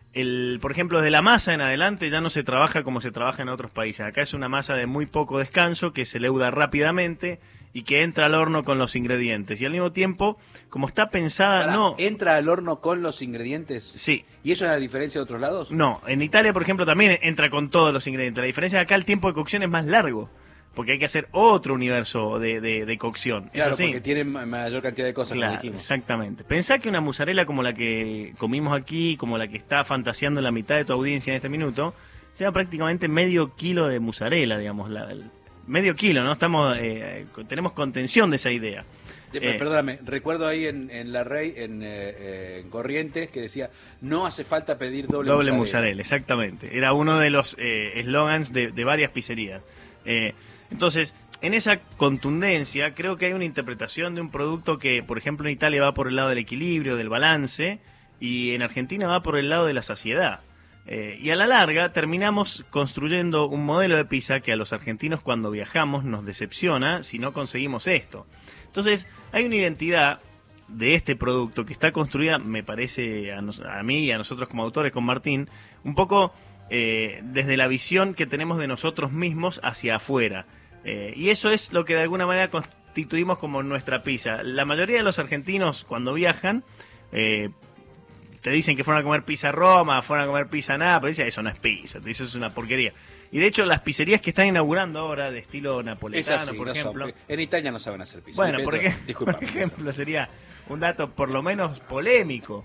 el, por ejemplo, de la masa en adelante ya no se trabaja como se trabaja en otros países. Acá es una masa de muy poco descanso que se leuda rápidamente y que entra al horno con los ingredientes. Y al mismo tiempo, como está pensada, Pará, no... ¿entra al horno con los ingredientes? Sí. ¿Y eso es la diferencia de otros lados? No, en Italia, por ejemplo, también entra con todos los ingredientes. La diferencia es que acá el tiempo de cocción es más largo, porque hay que hacer otro universo de, de, de cocción. Claro, ¿Es así? porque tiene mayor cantidad de cosas, Claro, como dijimos. exactamente. Pensá que una mozzarella como la que comimos aquí, como la que está fantaseando la mitad de tu audiencia en este minuto, sea prácticamente medio kilo de mozzarella, digamos, la, el, medio kilo, ¿no? Estamos, eh, tenemos contención de esa idea. De, Eh, perdóname, recuerdo ahí en, en La Rey, en, eh, eh, en Corrientes, que decía, no hace falta pedir doble, Doble mozzarella. mozzarella, exactamente. Era uno de los eslogans de, de varias pizzerías. Eh, entonces, en esa contundencia, creo que hay una interpretación de un producto que, por ejemplo, en Italia va por el lado del equilibrio, del balance, y en Argentina va por el lado de la saciedad. Eh, y a la larga terminamos construyendo un modelo de pizza que a los argentinos cuando viajamos nos decepciona si no conseguimos esto. Entonces, hay una identidad de este producto que está construida, me parece a, nos, a mí y a nosotros como autores, con Martín, un poco eh, desde la visión que tenemos de nosotros mismos hacia afuera. Eh, y eso es lo que de alguna manera constituimos como nuestra pizza. La mayoría de los argentinos cuando viajan... Eh, te dicen que fueron a comer pizza a Roma, fueron a comer pizza a Nápoles, dice, eso no es pizza, eso es una porquería. Y de hecho, las pizzerías que están inaugurando ahora, de estilo napoletano, Es así, por no ejemplo... son- en Italia no saben hacer pizza. Bueno, Pedro, por, ej- discúlpame, por ejemplo, sería un dato por lo menos polémico.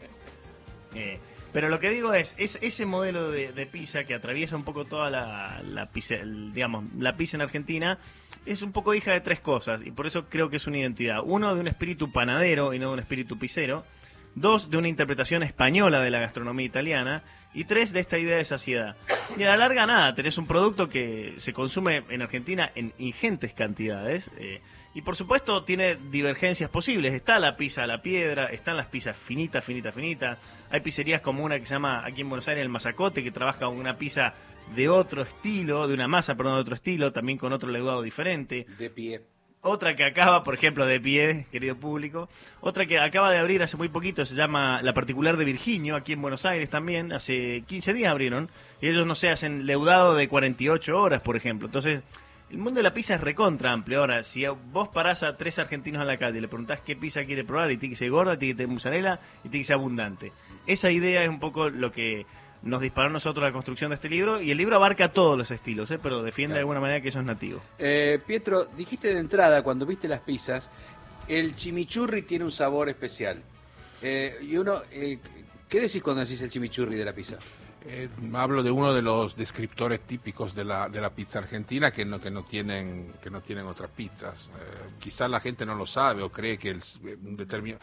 Eh, pero lo que digo es, es ese modelo de, de pizza que atraviesa un poco toda la, la pizza, el- digamos, la pizza en Argentina, es un poco hija de tres cosas, y por eso creo que es una identidad. Uno, de un espíritu panadero y no de un espíritu pizzero. Dos, de una interpretación española de la gastronomía italiana. Y tres, de esta idea de saciedad. Y a la larga, nada, tenés un producto que se consume en Argentina en ingentes cantidades. Eh, y por supuesto tiene divergencias posibles. Está la pizza a la piedra, están las pizzas finitas, finitas, finitas. Hay pizzerías como una que se llama aquí en Buenos Aires El Mazacote, que trabaja una pizza de otro estilo, de una masa, perdón, de otro estilo, también con otro leudado diferente. De pie. Otra que acaba, por ejemplo, de pie, querido público. Otra que acaba de abrir hace muy poquito, se llama La Particular de Virginio, aquí en Buenos Aires también. Hace quince días abrieron. Y ellos, no sé, hacen leudado de cuarenta y ocho horas, por ejemplo. Entonces, el mundo de la pizza es recontra amplio. Ahora, si vos parás a tres argentinos en la calle y le preguntás qué pizza quiere probar, y tiene que ser gorda, tiene que tener mozzarella y tiene que ser abundante. Esa idea es un poco lo que nos disparó a nosotros la construcción de este libro, y el libro abarca todos los estilos, ¿eh? Pero defiende Claro. de alguna manera que eso es nativo. Eh, Pietro, dijiste de entrada, cuando viste las pizzas, el chimichurri tiene un sabor especial. Eh, y uno, eh, ¿qué decís cuando decís el chimichurri de la pizza? Eh, hablo de uno de los descriptores típicos de la, de la pizza argentina que no, que no tienen que no tienen otras pizzas. Eh, quizás la gente no lo sabe o cree que el, un determinado...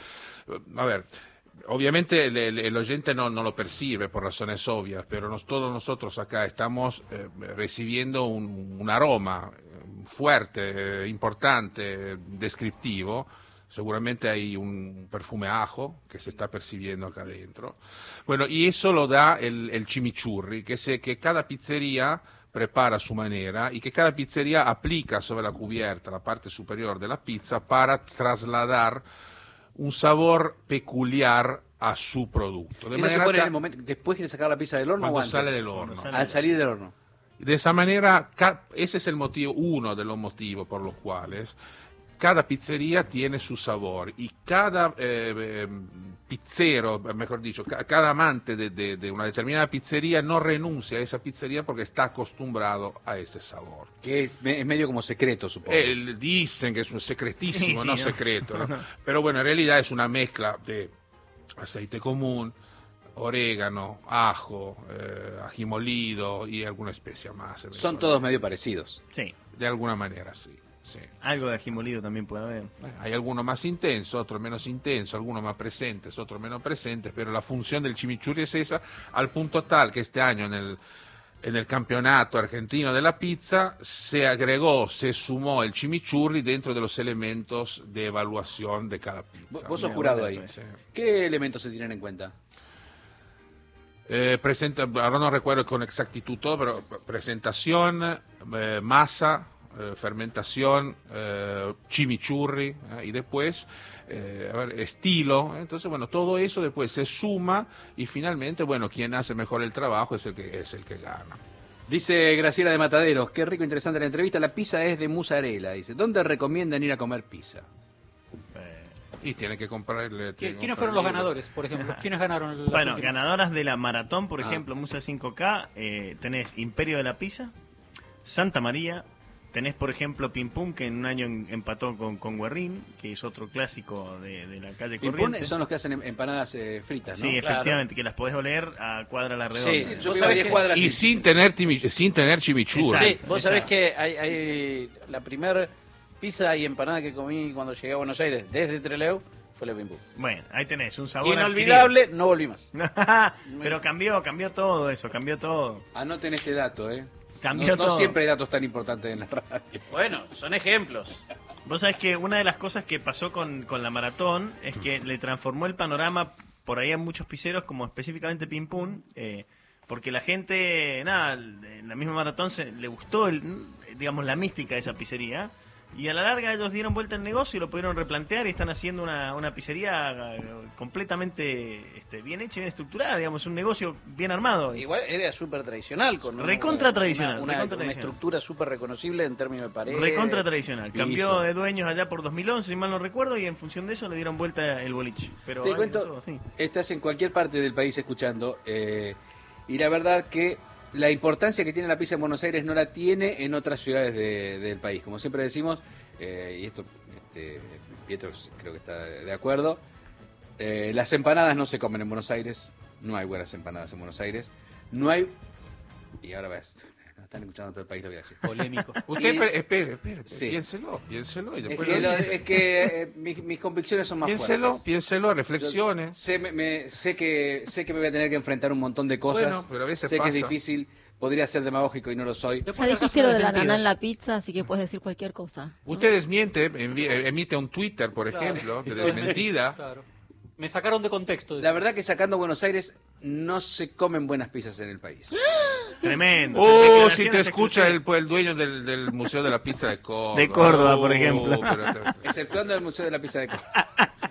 A ver, obviamente el, el- el oyente no, no lo percibe por razones obvias, pero nos- todos nosotros acá estamos eh, recibiendo un, un aroma eh, fuerte, eh, importante, descriptivo. Seguramente hay un perfume ajo que se está percibiendo acá adentro. Bueno, y eso lo da el, el chimichurri, que, se, que cada pizzería prepara a su manera y que cada pizzería aplica sobre la cubierta, la parte superior de la pizza, para trasladar un sabor peculiar a su producto. De ¿Y no se manera pone en ta- el momento, después de sacar la pizza del horno Cuando o antes? sale del horno. Cuando sale Al salir del horno. De esa manera, ca- ese es el motivo, uno de los motivos por los cuales cada pizzería tiene su sabor y cada eh, eh, pizzero, mejor dicho, ca- cada amante de, de- de una determinada pizzería no renuncia a esa pizzería porque está acostumbrado a ese sabor. Que es me- es medio como secreto, supongo. Eh, dicen que es un secretísimo, Sí, sí, no ¿no? secreto, ¿no? Pero bueno, en realidad es una mezcla de aceite común, orégano, ajo, eh, ají molido y alguna especia más. Son todos medio parecidos. Sí. De alguna manera, sí. sí. Algo de ají molido también puede haber. Hay algunos más intensos, otros menos intensos, algunos más presentes, otros menos presentes, pero la función del chimichurri es esa, al punto tal que este año en el, en el campeonato argentino de la pizza se agregó, se sumó el chimichurri dentro de los elementos de evaluación de cada pizza. Vos vos sos jurado ahí. Sí. ¿Qué elementos se tienen en cuenta? Eh, presenta, ahora no recuerdo con exactitud todo, pero presentación, eh, masa, eh, fermentación, eh, chimichurri, eh, y después eh, a ver, estilo. Entonces, bueno, todo eso después se suma y finalmente, bueno, quien hace mejor el trabajo es el que es el que gana. Dice Graciela de Mataderos, qué rico, interesante la entrevista, la pizza es de mozzarella. Dice, ¿dónde recomiendan ir a comer pizza? Y tiene que comprarle... tiene que ¿Quiénes fueron los comprarle- ganadores, por ejemplo? ¿Quiénes ganaron la Bueno, última? ganadoras de la maratón, por Ah. ejemplo, Musa cinco K, eh, tenés Imperio de la Pizza, Santa María, tenés, por ejemplo, Pim Pum, que en un año en- empató con, con Guerrín, que es otro clásico de, de la calle Pim Pum Corrientes. son los que hacen em- empanadas eh, fritas, ¿no? Sí, efectivamente, que las podés oler a cuadra la redonda. Sí, yo vivo a diez cuadras. Y sin tener, timi- sin tener chimichurri. Sí, vos sabés que hay, hay la primer pizza y empanada que comí cuando llegué a Buenos Aires desde Trelew fue la Pim Pum. Bueno, ahí tenés, un sabor Inolvidable, adquirido. no volví más. Pero cambió, cambió todo eso, cambió todo. Anoten este dato, ¿eh? Cambió no, no todo. siempre hay datos tan importantes en la radio. Bueno, son ejemplos. Vos sabés que una de las cosas que pasó con, con la maratón es que le transformó el panorama por ahí a muchos pizzeros, como específicamente Pim Pum, eh, porque la gente, nada, en la misma maratón se, le gustó, el, digamos, la mística de esa pizzería. Y a la larga ellos dieron vuelta al negocio y lo pudieron replantear y están haciendo una, una pizzería eh, completamente este, bien hecha y bien estructurada, digamos, un negocio bien armado. Igual era súper tradicional. Con una- Recontra tradicional, Una, una- recontra una tradicional. estructura súper reconocible en términos de pared. Recontra tradicional. Cambió Piso. de dueños allá por dos mil once, si mal no recuerdo, y en función de eso le dieron vuelta el boliche. Pero Te hay de cuento, todo, sí. estás en cualquier parte del país escuchando, eh, y la verdad que la importancia que tiene la pizza en Buenos Aires no la tiene en otras ciudades de- del país. Como siempre decimos, eh, y esto este, Pietro creo que está de acuerdo, eh, las empanadas no se comen en Buenos Aires, no hay buenas empanadas en Buenos Aires, no hay... Y ahora ves, están escuchando todo el país, lo voy a decir. Polémico. Usted, Y- espere, espere, espere, Sí. piénselo, piénselo y Es después que, lo lo- dice. es que eh, mis, mis convicciones son más Piénselo, fuertes. piénselo, reflexione. Yo sé, me- me- sé, que, sé que me voy a tener que enfrentar a un montón de cosas. Bueno, pero a veces sé que es pasa. difícil, podría ser demagógico y no lo soy. Ya dijiste lo de la nana en la pizza, así que puedes decir cualquier cosa. Usted desmiente, envi- emite un Twitter, por Claro. ejemplo, de desmentida. Claro. Me sacaron de contexto. La verdad que sacando Buenos Aires no se comen buenas pizzas en el país. Tremendo. Oh, si Declaraciones te escucha el, exclusivas. pues, el dueño del, del Museo de la Pizza de Córdoba. De Córdoba, Oh, por ejemplo. pero te- Exceptuando el Museo de la Pizza de Córdoba.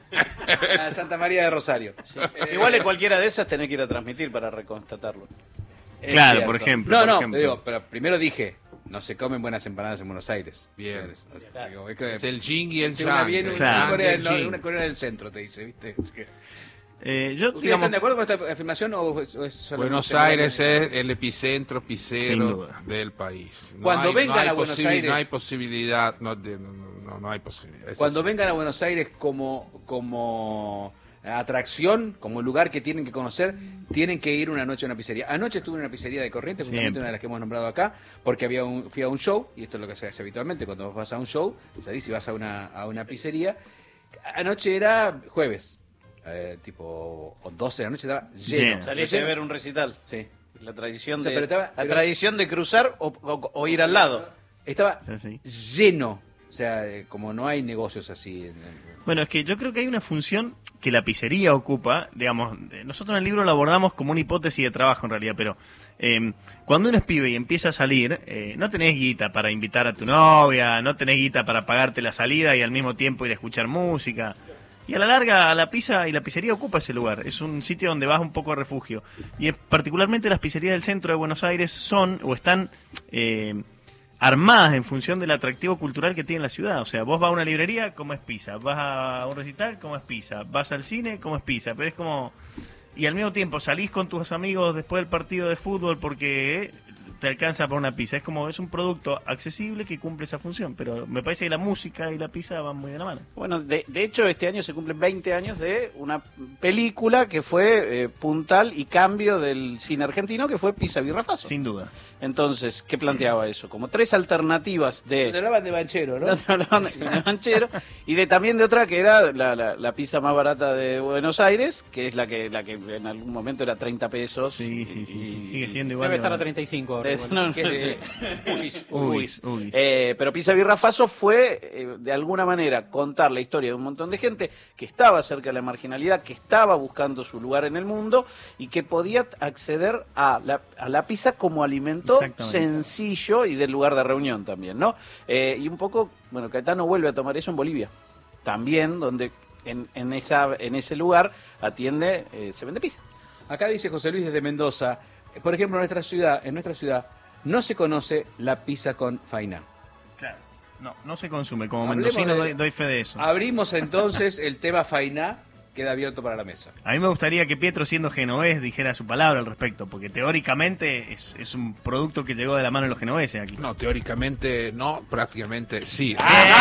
A Santa María de Rosario. Eh, Igual en cualquiera de esas tenés que ir a transmitir para reconstatarlo. es Claro, cierto. por ejemplo, No, por no, ejemplo. digo, pero primero dije, no se comen buenas empanadas en Buenos Aires. Bien. O sea, digo, es, que- Es el Jing y el es una, Yang. bien, el una, Yang y Corea, el no, Jing. una Corea del centro, te dice, ¿viste? Es que- Eh, yo, ¿Ustedes digamos, están de acuerdo con esta afirmación o es, o es solamente Buenos una- Aires es el epicentro Sin pisero duda. del país. No Cuando hay- vengan no hay a Buenos posibil- Aires- no hay posibilidad, no, de- no, no, no hay posibilidad. Es Cuando así. vengan a Buenos Aires como, como atracción, como lugar que tienen que conocer, tienen que ir una noche a una pizzería. Anoche estuve en una pizzería de Corrientes, justamente Siempre. una de las que hemos nombrado acá, porque había un, fui a un show, y esto es lo que se hace habitualmente cuando vos vas a un show, salís y vas a una, a una pizzería. Anoche era jueves, eh, tipo doce de la noche, estaba lleno. Lleno. Saliste Lleno. a ver un recital. Sí. La tradición O sea, de pero estaba- la pero- tradición de cruzar o, o- o ir al lado. Estaba Sí, sí. lleno. O sea, eh, como no hay negocios así. en- en- Bueno, es que yo creo que hay una función que la pizzería ocupa, digamos, eh, nosotros en el libro lo abordamos como una hipótesis de trabajo en realidad, pero eh, cuando uno es pibe y empieza a salir, eh, no tenés guita para invitar a tu novia, no tenés guita para pagarte la salida y al mismo tiempo ir a escuchar música. Y a la larga, la pizza y la pizzería ocupa ese lugar. Es un sitio donde vas un poco a refugio. Y eh, particularmente las pizzerías del centro de Buenos Aires son o están eh, armadas en función del atractivo cultural que tiene la ciudad. O sea, vos vas a una librería, como es pizza. Vas a un recital, como es pizza. Vas al cine, como es pizza. Pero es como... Y al mismo tiempo salís con tus amigos después del partido de fútbol porque eh, te alcanza para una pizza. Es como, es un producto accesible que cumple esa función. Pero me parece que la música y la pizza van muy de la mano. Bueno, de, de hecho este año se cumplen veinte años de una película que fue eh, puntal y cambio del cine argentino, que fue Pizza Birra Faso. Sin duda. Entonces, ¿qué planteaba eso? Como tres alternativas Donde de... hablaban de banchero, ¿no? Donde hablaban de Banchero, y de también de otra que era la, la, la pizza más barata de Buenos Aires, que es la que la que en algún momento era treinta pesos. Sí, sí, sí, sí, y- sigue siendo igual. Debe de estar a barato. treinta y cinco ahora. Es- igual. no, no, ¿Qué sí. es? Uis, Uis, uis. uis. Eh, pero Pizza Birra Faso fue, eh, de alguna manera, contar la historia de un montón de gente que estaba cerca de la marginalidad, que estaba buscando su lugar en el mundo y que podía acceder a la, a la pizza como alimento Exactamente. sencillo y del lugar de reunión también, ¿no? Eh, y un poco, bueno, Caetano vuelve a tomar eso en Bolivia, también, donde en, en, esa, en ese lugar atiende, eh, se vende pizza. Acá dice José Luis desde Mendoza, eh, por ejemplo, en nuestra ciudad, en nuestra ciudad no se conoce la pizza con fainá. Claro. No, no se consume. Como Hablemos mendocino de- doy, doy fe de eso. Abrimos entonces el tema fainá, queda abierto para la mesa. A mí me gustaría que Pietro, siendo genovés, dijera su palabra al respecto, porque teóricamente es, es un producto que llegó de la mano de los genoveses aquí. No, teóricamente no, prácticamente sí.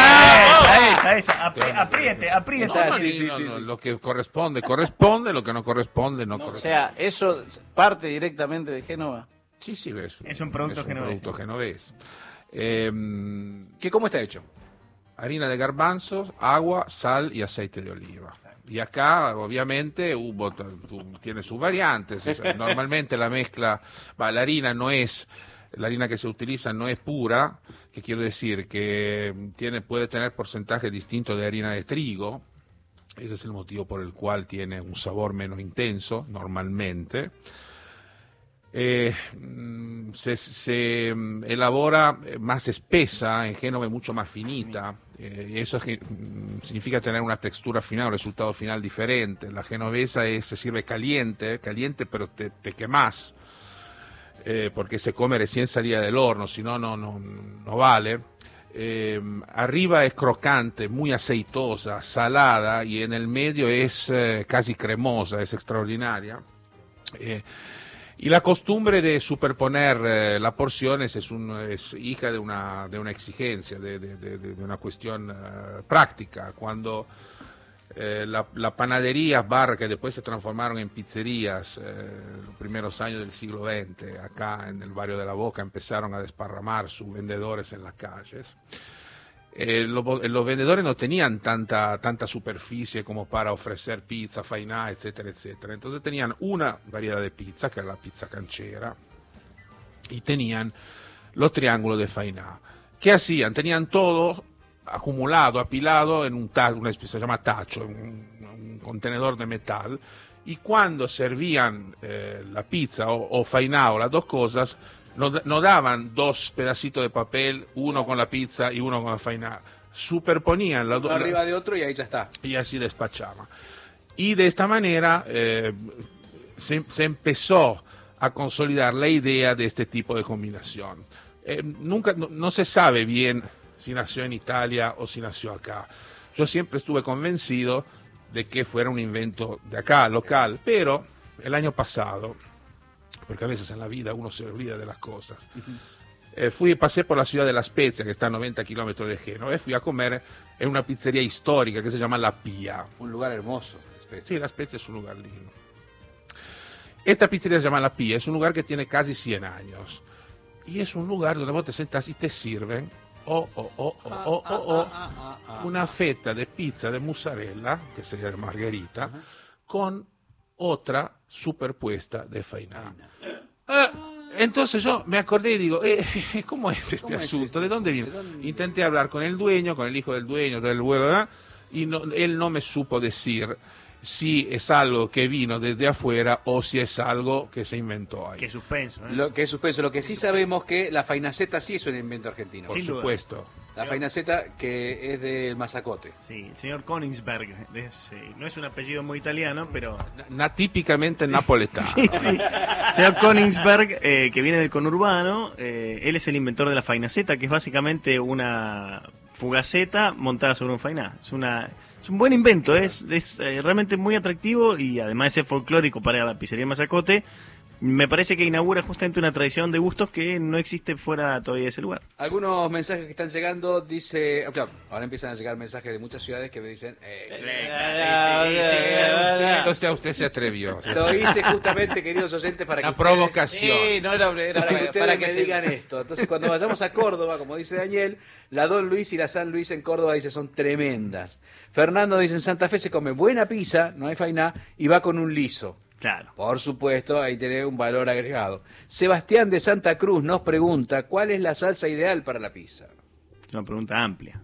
esa, esa, esa. Apri- Apriete, apriete. No, no, sí, ni- sí, no, sí, no, sí. Lo que corresponde, corresponde, lo que no corresponde, no, O corresponde. sea, eso parte directamente de Génova. Sí, sí, es, Es un producto genovés. producto genovés. Eh, ¿Qué, ¿Cómo está hecho? harina de garbanzos, agua, sal y aceite de oliva. Y acá, obviamente, hubo, tu- tiene sus variantes. O sea, normalmente la mezcla, va, la harina no es, la harina que se utiliza no es pura, que quiero decir que tiene, puede tener porcentajes distintos de harina de trigo. Ese es el motivo por el cual tiene un sabor menos intenso, normalmente. Eh, mm, se, se, mm, elabora eh, más espesa, en Génova es mucho más finita, eh, y eso es que, mm, significa tener una textura final, un resultado final diferente. La genovesa es, se sirve caliente, caliente pero te, te quemás, eh, porque se come recién salida del horno, si no, no, no, no vale. Eh, arriba es crocante, muy aceitosa, salada, y en el medio es eh, casi cremosa, es extraordinaria. Eh, Y la costumbre de superponer eh, las porciones es, un, es hija de una, de una exigencia, de, de, de, de una cuestión eh, práctica. Cuando eh, la, la panadería, bar, que después se transformaron en pizzerías, eh, los primeros años del siglo veinte, acá en el barrio de La Boca, empezaron a desparramar sus vendedores en las calles. Eh, los, los vendedores no tenían tanta, tanta superficie como para ofrecer pizza, fainá, etcétera, etcétera. Entonces tenían una variedad de pizza, que era la pizza canchera, y tenían los triángulos de fainá. ¿Qué hacían? Tenían todo acumulado, apilado en un ta- una especie se llama tacho, un, un contenedor de metal, y cuando servían eh, la pizza o, o fainá o las dos cosas, no, no daban dos pedacitos de papel, uno con la pizza y uno con la faina. Superponían la, uno arriba de otro y ahí ya está. Y así despachaban. Y de esta manera eh, se, se empezó a consolidar la idea de este tipo de combinación. Eh, nunca, no, no se sabe bien si nació en Italia o si nació acá. Yo siempre estuve convencido de que fuera un invento de acá, local, pero el año pasado, porque a veces en la vida uno se olvida de las cosas, eh, fui, pasé por la ciudad de La Spezia, que está a noventa kilómetros de Génova, y fui a comer en una pizzería histórica que se llama La Pia. Un lugar hermoso. Sí, La Spezia es un lugar lindo. Esta pizzería se llama La Pia, es un lugar que tiene casi cien años. Y es un lugar donde vos te sentás y te sirven oh, oh, oh, oh, oh, oh, oh, una feta de pizza de mozzarella, que sería de margherita, uh-huh, con otra superpuesta de faina. Uh, entonces yo me acordé y digo, eh, ¿cómo es este ¿Cómo asunto? Es este? ¿De dónde viene? ¿De dónde? Intenté hablar con el dueño, con el hijo del dueño, del vuelo, ¿verdad? Y no, él no me supo decir si es algo que vino desde afuera o si es algo que se inventó ahí. Qué suspenso, ¿eh? Lo que es suspenso. Lo que sí sabemos que la fainaceta sí es un invento argentino. Por supuesto. La fainaceta que es del Mazacote. Sí, el señor Königsberg. Es, eh, no es un apellido muy italiano, pero... Na, típicamente sí, napoletano. Sí, sí. El señor Königsberg, eh, que viene del conurbano, eh, él es el inventor de la fainaceta, que es básicamente una fugaceta montada sobre un fainá. Es una... Es un buen invento, es, es eh, realmente muy atractivo y además es folclórico para la pizzería Mazacote. Me parece que inaugura justamente una tradición de gustos que no existe fuera todavía de ese lugar. Algunos mensajes que están llegando, dice... Oh, claro, ahora empiezan a llegar mensajes de muchas ciudades que me dicen... O sea, usted se atrevió. Lo hice justamente, queridos oyentes, para que la ustedes, provocación. Sí, no era, era para que ustedes para que me se... digan esto. Entonces, cuando vayamos a Córdoba, como dice Daniel, la Don Luis y la San Luis en Córdoba, dice, son tremendas. Fernando dice, en Santa Fe se come buena pizza, no hay fainá, y va con un liso. Claro. Por supuesto, ahí tiene un valor agregado. Sebastián de Santa Cruz nos pregunta, ¿cuál es la salsa ideal para la pizza? Es una pregunta amplia.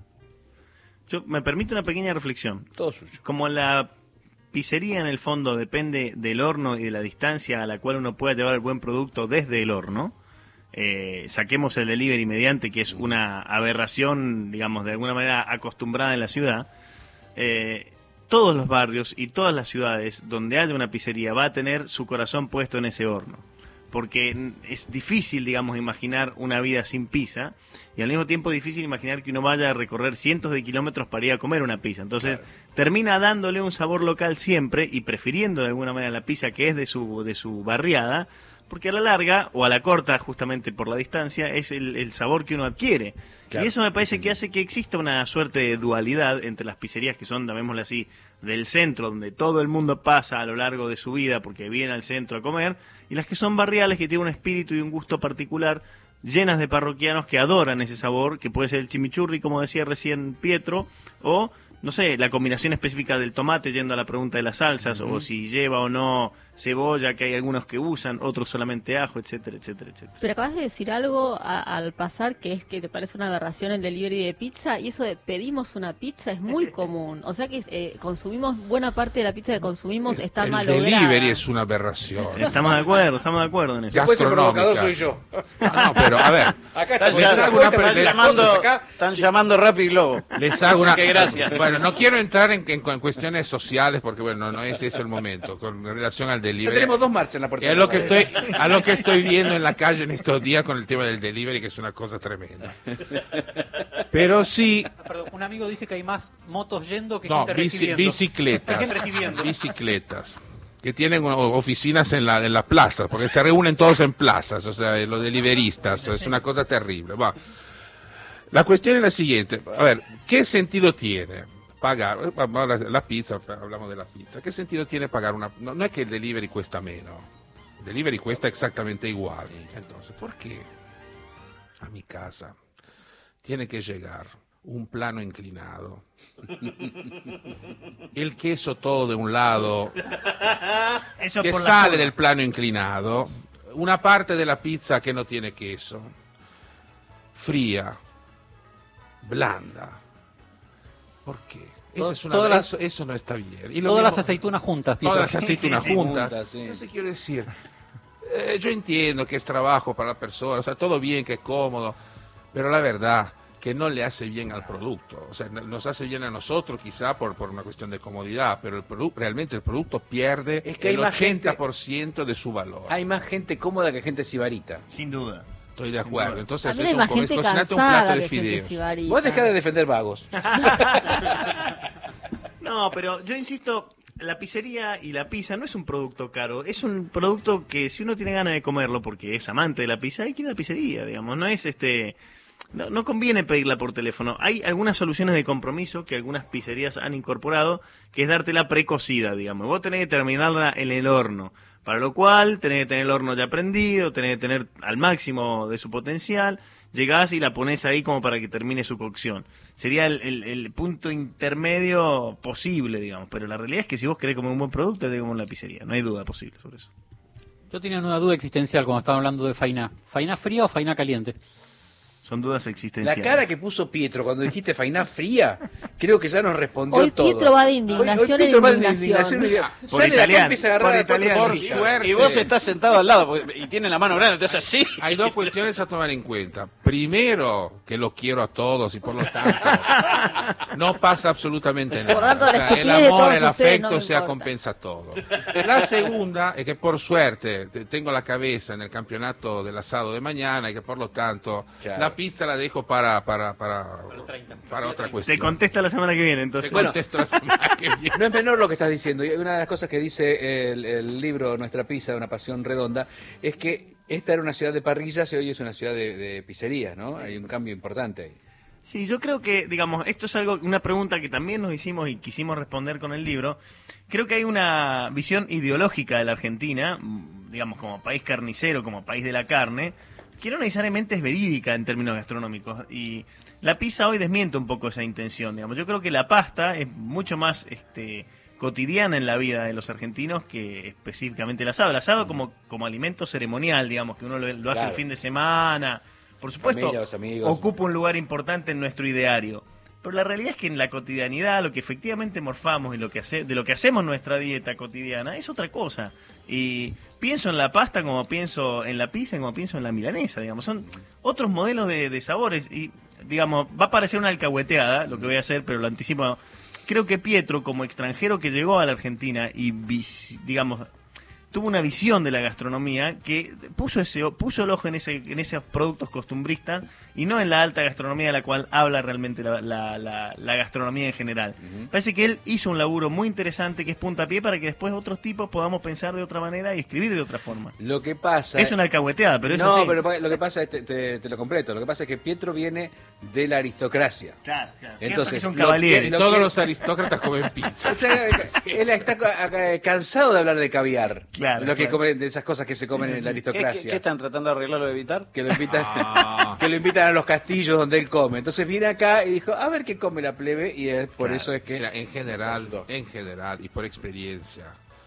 Yo me permito una pequeña reflexión. Todo suyo. Como la pizzería en el fondo depende del horno y de la distancia a la cual uno pueda llevar el buen producto desde el horno, eh, saquemos el delivery mediante, que es una aberración, digamos, de alguna manera acostumbrada en la ciudad, eh, todos los barrios y todas las ciudades donde haya una pizzería va a tener su corazón puesto en ese horno. Porque es difícil, digamos, imaginar una vida sin pizza y al mismo tiempo difícil imaginar que uno vaya a recorrer cientos de kilómetros para ir a comer una pizza. Entonces, claro, termina dándole un sabor local siempre y prefiriendo de alguna manera la pizza que es de su, de su barriada, porque a la larga o a la corta, justamente por la distancia, es el, el sabor que uno adquiere. Claro. Y eso me parece que hace que exista una suerte de dualidad entre las pizzerías que son, llamémosle así, del centro, donde todo el mundo pasa a lo largo de su vida porque viene al centro a comer, y las que son barriales, que tienen un espíritu y un gusto particular, llenas de parroquianos que adoran ese sabor, que puede ser el chimichurri, como decía recién Pietro, o... no sé, la combinación específica del tomate, yendo a la pregunta de las salsas, uh-huh, o si lleva o no cebolla, que hay algunos que usan, otros solamente ajo, etcétera, etcétera, etcétera. Pero acabas de decir algo a, al pasar que es que te parece una aberración el delivery de pizza, y eso de pedimos una pizza es muy común. O sea que eh, consumimos, buena parte de la pizza que consumimos está el malograda. El delivery es una aberración. Estamos de acuerdo, estamos de acuerdo en eso. Después el provocador soy yo. No, no, pero a ver. Acá están, les hago una están, llamando, acá. están llamando Rappi Globo. Les hago una... que gracias. Bueno, no quiero entrar en, en, en cuestiones sociales porque, bueno, no es ese el momento. Con relación al delivery. Ya tenemos dos marchas en la puerta. A lo que estoy, a lo que estoy viendo en la calle en estos días con el tema del delivery, que es una cosa tremenda. Pero sí... Perdón, un amigo dice que hay más motos yendo que no, gente bici, recibiendo. bicicletas. Gente recibiendo. Bicicletas. Que tienen oficinas en la en las plazas, porque se reúnen todos en plazas, o sea, los deliveristas, es una cosa terrible. Va. La cuestión es la siguiente, a ver, ¿qué sentido tiene pagar, la pizza, hablamos de la pizza, qué sentido tiene pagar una, no, no es que el delivery cuesta menos, el delivery cuesta exactamente igual, entonces, ¿por qué a mi casa tiene que llegar un plano inclinado, el queso todo de un lado, Eso que por la sale forma. del plano inclinado, una parte de la pizza que no tiene queso, fría, blanda? ¿Por qué? Eso, es una, Todas las- eso, eso no está bien. Y lo Todas mismo- las aceitunas juntas, Pietro. Todas las aceitunas Sí, sí, sí. juntas. Juntas, sí. Entonces quiero decir, Eh, yo entiendo que es trabajo para la persona, o sea, todo bien, que es cómodo, pero la verdad que no le hace bien al producto. O sea, nos hace bien a nosotros quizá por, por una cuestión de comodidad, pero el producto, realmente el producto pierde Es que hay el más gente- ochenta por ciento de su valor. Hay más gente cómoda que gente sibarita. Sin duda. Estoy de acuerdo. Entonces, También hay eso, más como gente cocinate un cansada plato de que gente fideos. sibarita. Vos dejá de defender vagos. No, pero yo insisto, la pizzería y la pizza no es un producto caro, es un producto que si uno tiene ganas de comerlo porque es amante de la pizza, hay que ir a la pizzería, digamos, no es este... No, no conviene pedirla por teléfono. Hay algunas soluciones de compromiso que algunas pizzerías han incorporado, que es dártela precocida, digamos. Vos tenés que terminarla en el horno, para lo cual tenés que tener el horno ya prendido, tenés que tener al máximo de su potencial, llegás y la ponés ahí como para que termine su cocción. Sería el, el- el punto intermedio posible, digamos, pero la realidad es que si vos querés comer un buen producto, te comer en la pizzería, no hay duda posible sobre eso. Yo tenía una duda existencial cuando estaban hablando de faina. ¿Faina fría o faina caliente? Son dudas La existenciales. cara que puso Pietro cuando dijiste faina fría, creo que ya nos respondió Hoy todo. Pietro va de indignación Hoy- hoy Pietro en va de indignación. indignación. Por Sale de acá y italiano, empieza a agarrar por a cuatro italiano. Por sillas. suerte. Y vos estás sentado al lado porque- y tiene la mano grande, entonces así. Hay dos cuestiones a tomar en cuenta. Primero, que los quiero a todos y por lo tanto no pasa absolutamente nada. Por tanto, la O sea, el estupidez de amor, todos el ustedes afecto no me se importa. compensa todo. La segunda es que por suerte te- tengo la cabeza en el campeonato del asado de mañana y que por lo tanto Claro. la pizza la dejo para, para, para, para otra Te cuestión. contesta la semana que viene, entonces. Te contesto la semana que viene. No es menor lo que estás diciendo. Y una de las cosas que dice el, el libro Nuestra Pizza, una pasión redonda, es que esta era una ciudad de parrillas y hoy es una ciudad de, de pizzerías, ¿no? Hay un cambio importante ahí. Sí, yo creo que, digamos, esto es algo, una pregunta que también nos hicimos y quisimos responder con el libro. Creo que hay una visión ideológica de la Argentina, mm, digamos, como país carnicero, como país de la carne, que no necesariamente es verídica en términos gastronómicos. Y la pizza hoy desmiente un poco esa intención, digamos. Yo creo que la pasta es mucho más este, cotidiana en la vida de los argentinos que específicamente el asado. El asado como, como alimento ceremonial, digamos, que uno lo, lo hace Claro. el fin de semana. Por supuesto, Familia, los amigos. ocupa un lugar importante en nuestro ideario. Pero la realidad es que en la cotidianidad, lo que efectivamente morfamos y lo que hace, de lo que hacemos nuestra dieta cotidiana es otra cosa. Y pienso en la pasta como pienso en la pizza, como pienso en la milanesa, digamos. Son otros modelos de, de sabores. Y, digamos, va a parecer una alcahueteada lo que voy a hacer, pero lo anticipo. Creo que Pietro, como extranjero que llegó a la Argentina y, vis- digamos, tuvo una visión de la gastronomía que puso ese puso el ojo en ese en esos productos costumbristas y no en la alta gastronomía de la cual habla realmente la, la, la- la gastronomía en general. Parece que él hizo un laburo muy interesante que es puntapié para que después otros tipos podamos pensar de otra manera y escribir de otra forma. Lo que pasa... Es una alcahueteada, pero es no, así. pero lo que pasa es, te, te- te lo completo, lo que pasa es que Pietro viene de la aristocracia. Claro, claro. Entonces, Siento que son lo caballeros. que- lo Todos que- los aristócratas comen pizza. O sea, él está ca- ca- cansado de hablar de caviar. Claro, Lo que claro. come, de esas cosas que se comen en la ¿Qué, aristocracia. qué- qué están tratando de arreglarlo de evitar? Que lo invitan, Ah. que lo invitan a los castillos donde él come. Entonces viene acá y dijo, a ver qué come la plebe, y es por Claro. eso es que Mira, en general, nos ayudó. en general y por experiencia,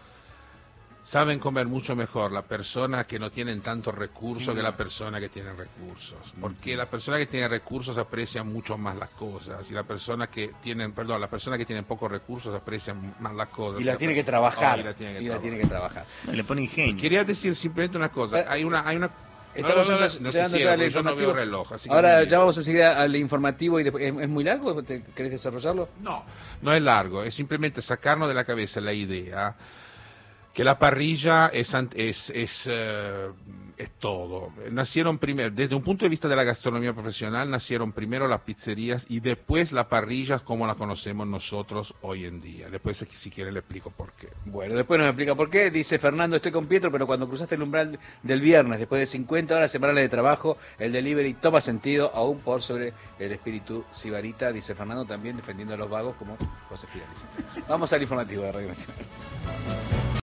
saben comer mucho mejor la persona que no tienen tantos recursos que la persona que tiene recursos. Porque la persona que tiene recursos aprecia mucho más las cosas y la persona que tienen, perdón, la persona que tiene pocos recursos aprecia más las cosas. Y la tiene que persona- trabajar. Oh, y la tiene que y la trabajar. tiene que trabajar. Le pone ingenio. Quería decir simplemente una cosa. Hay una, hay una. Estamos no, no, no, llegando- no llegando quisiera, ya al porque yo no informativo. veo reloj. Así que Ahora no ya vamos enseguida al informativo y después, ¿es, es muy largo? ¿Te- ¿Querés desarrollarlo? No, no es largo, es simplemente sacarnos de la cabeza la idea que la parrilla es, ant- es, es, eh, es todo. Nacieron primero, desde un punto de vista de la gastronomía profesional, nacieron primero las pizzerías y después las parrillas como las conocemos nosotros hoy en día. Después, si si quiere, le explico por qué. Bueno, después nos explica por qué. Dice Fernando, estoy con Pietro, pero cuando cruzaste el umbral del viernes, después de cincuenta horas semanales de trabajo, el delivery toma sentido, aún por sobre el espíritu sibarita, dice Fernando, también defendiendo a los vagos como José Fidel. Vamos al informativo de Radio Nacional.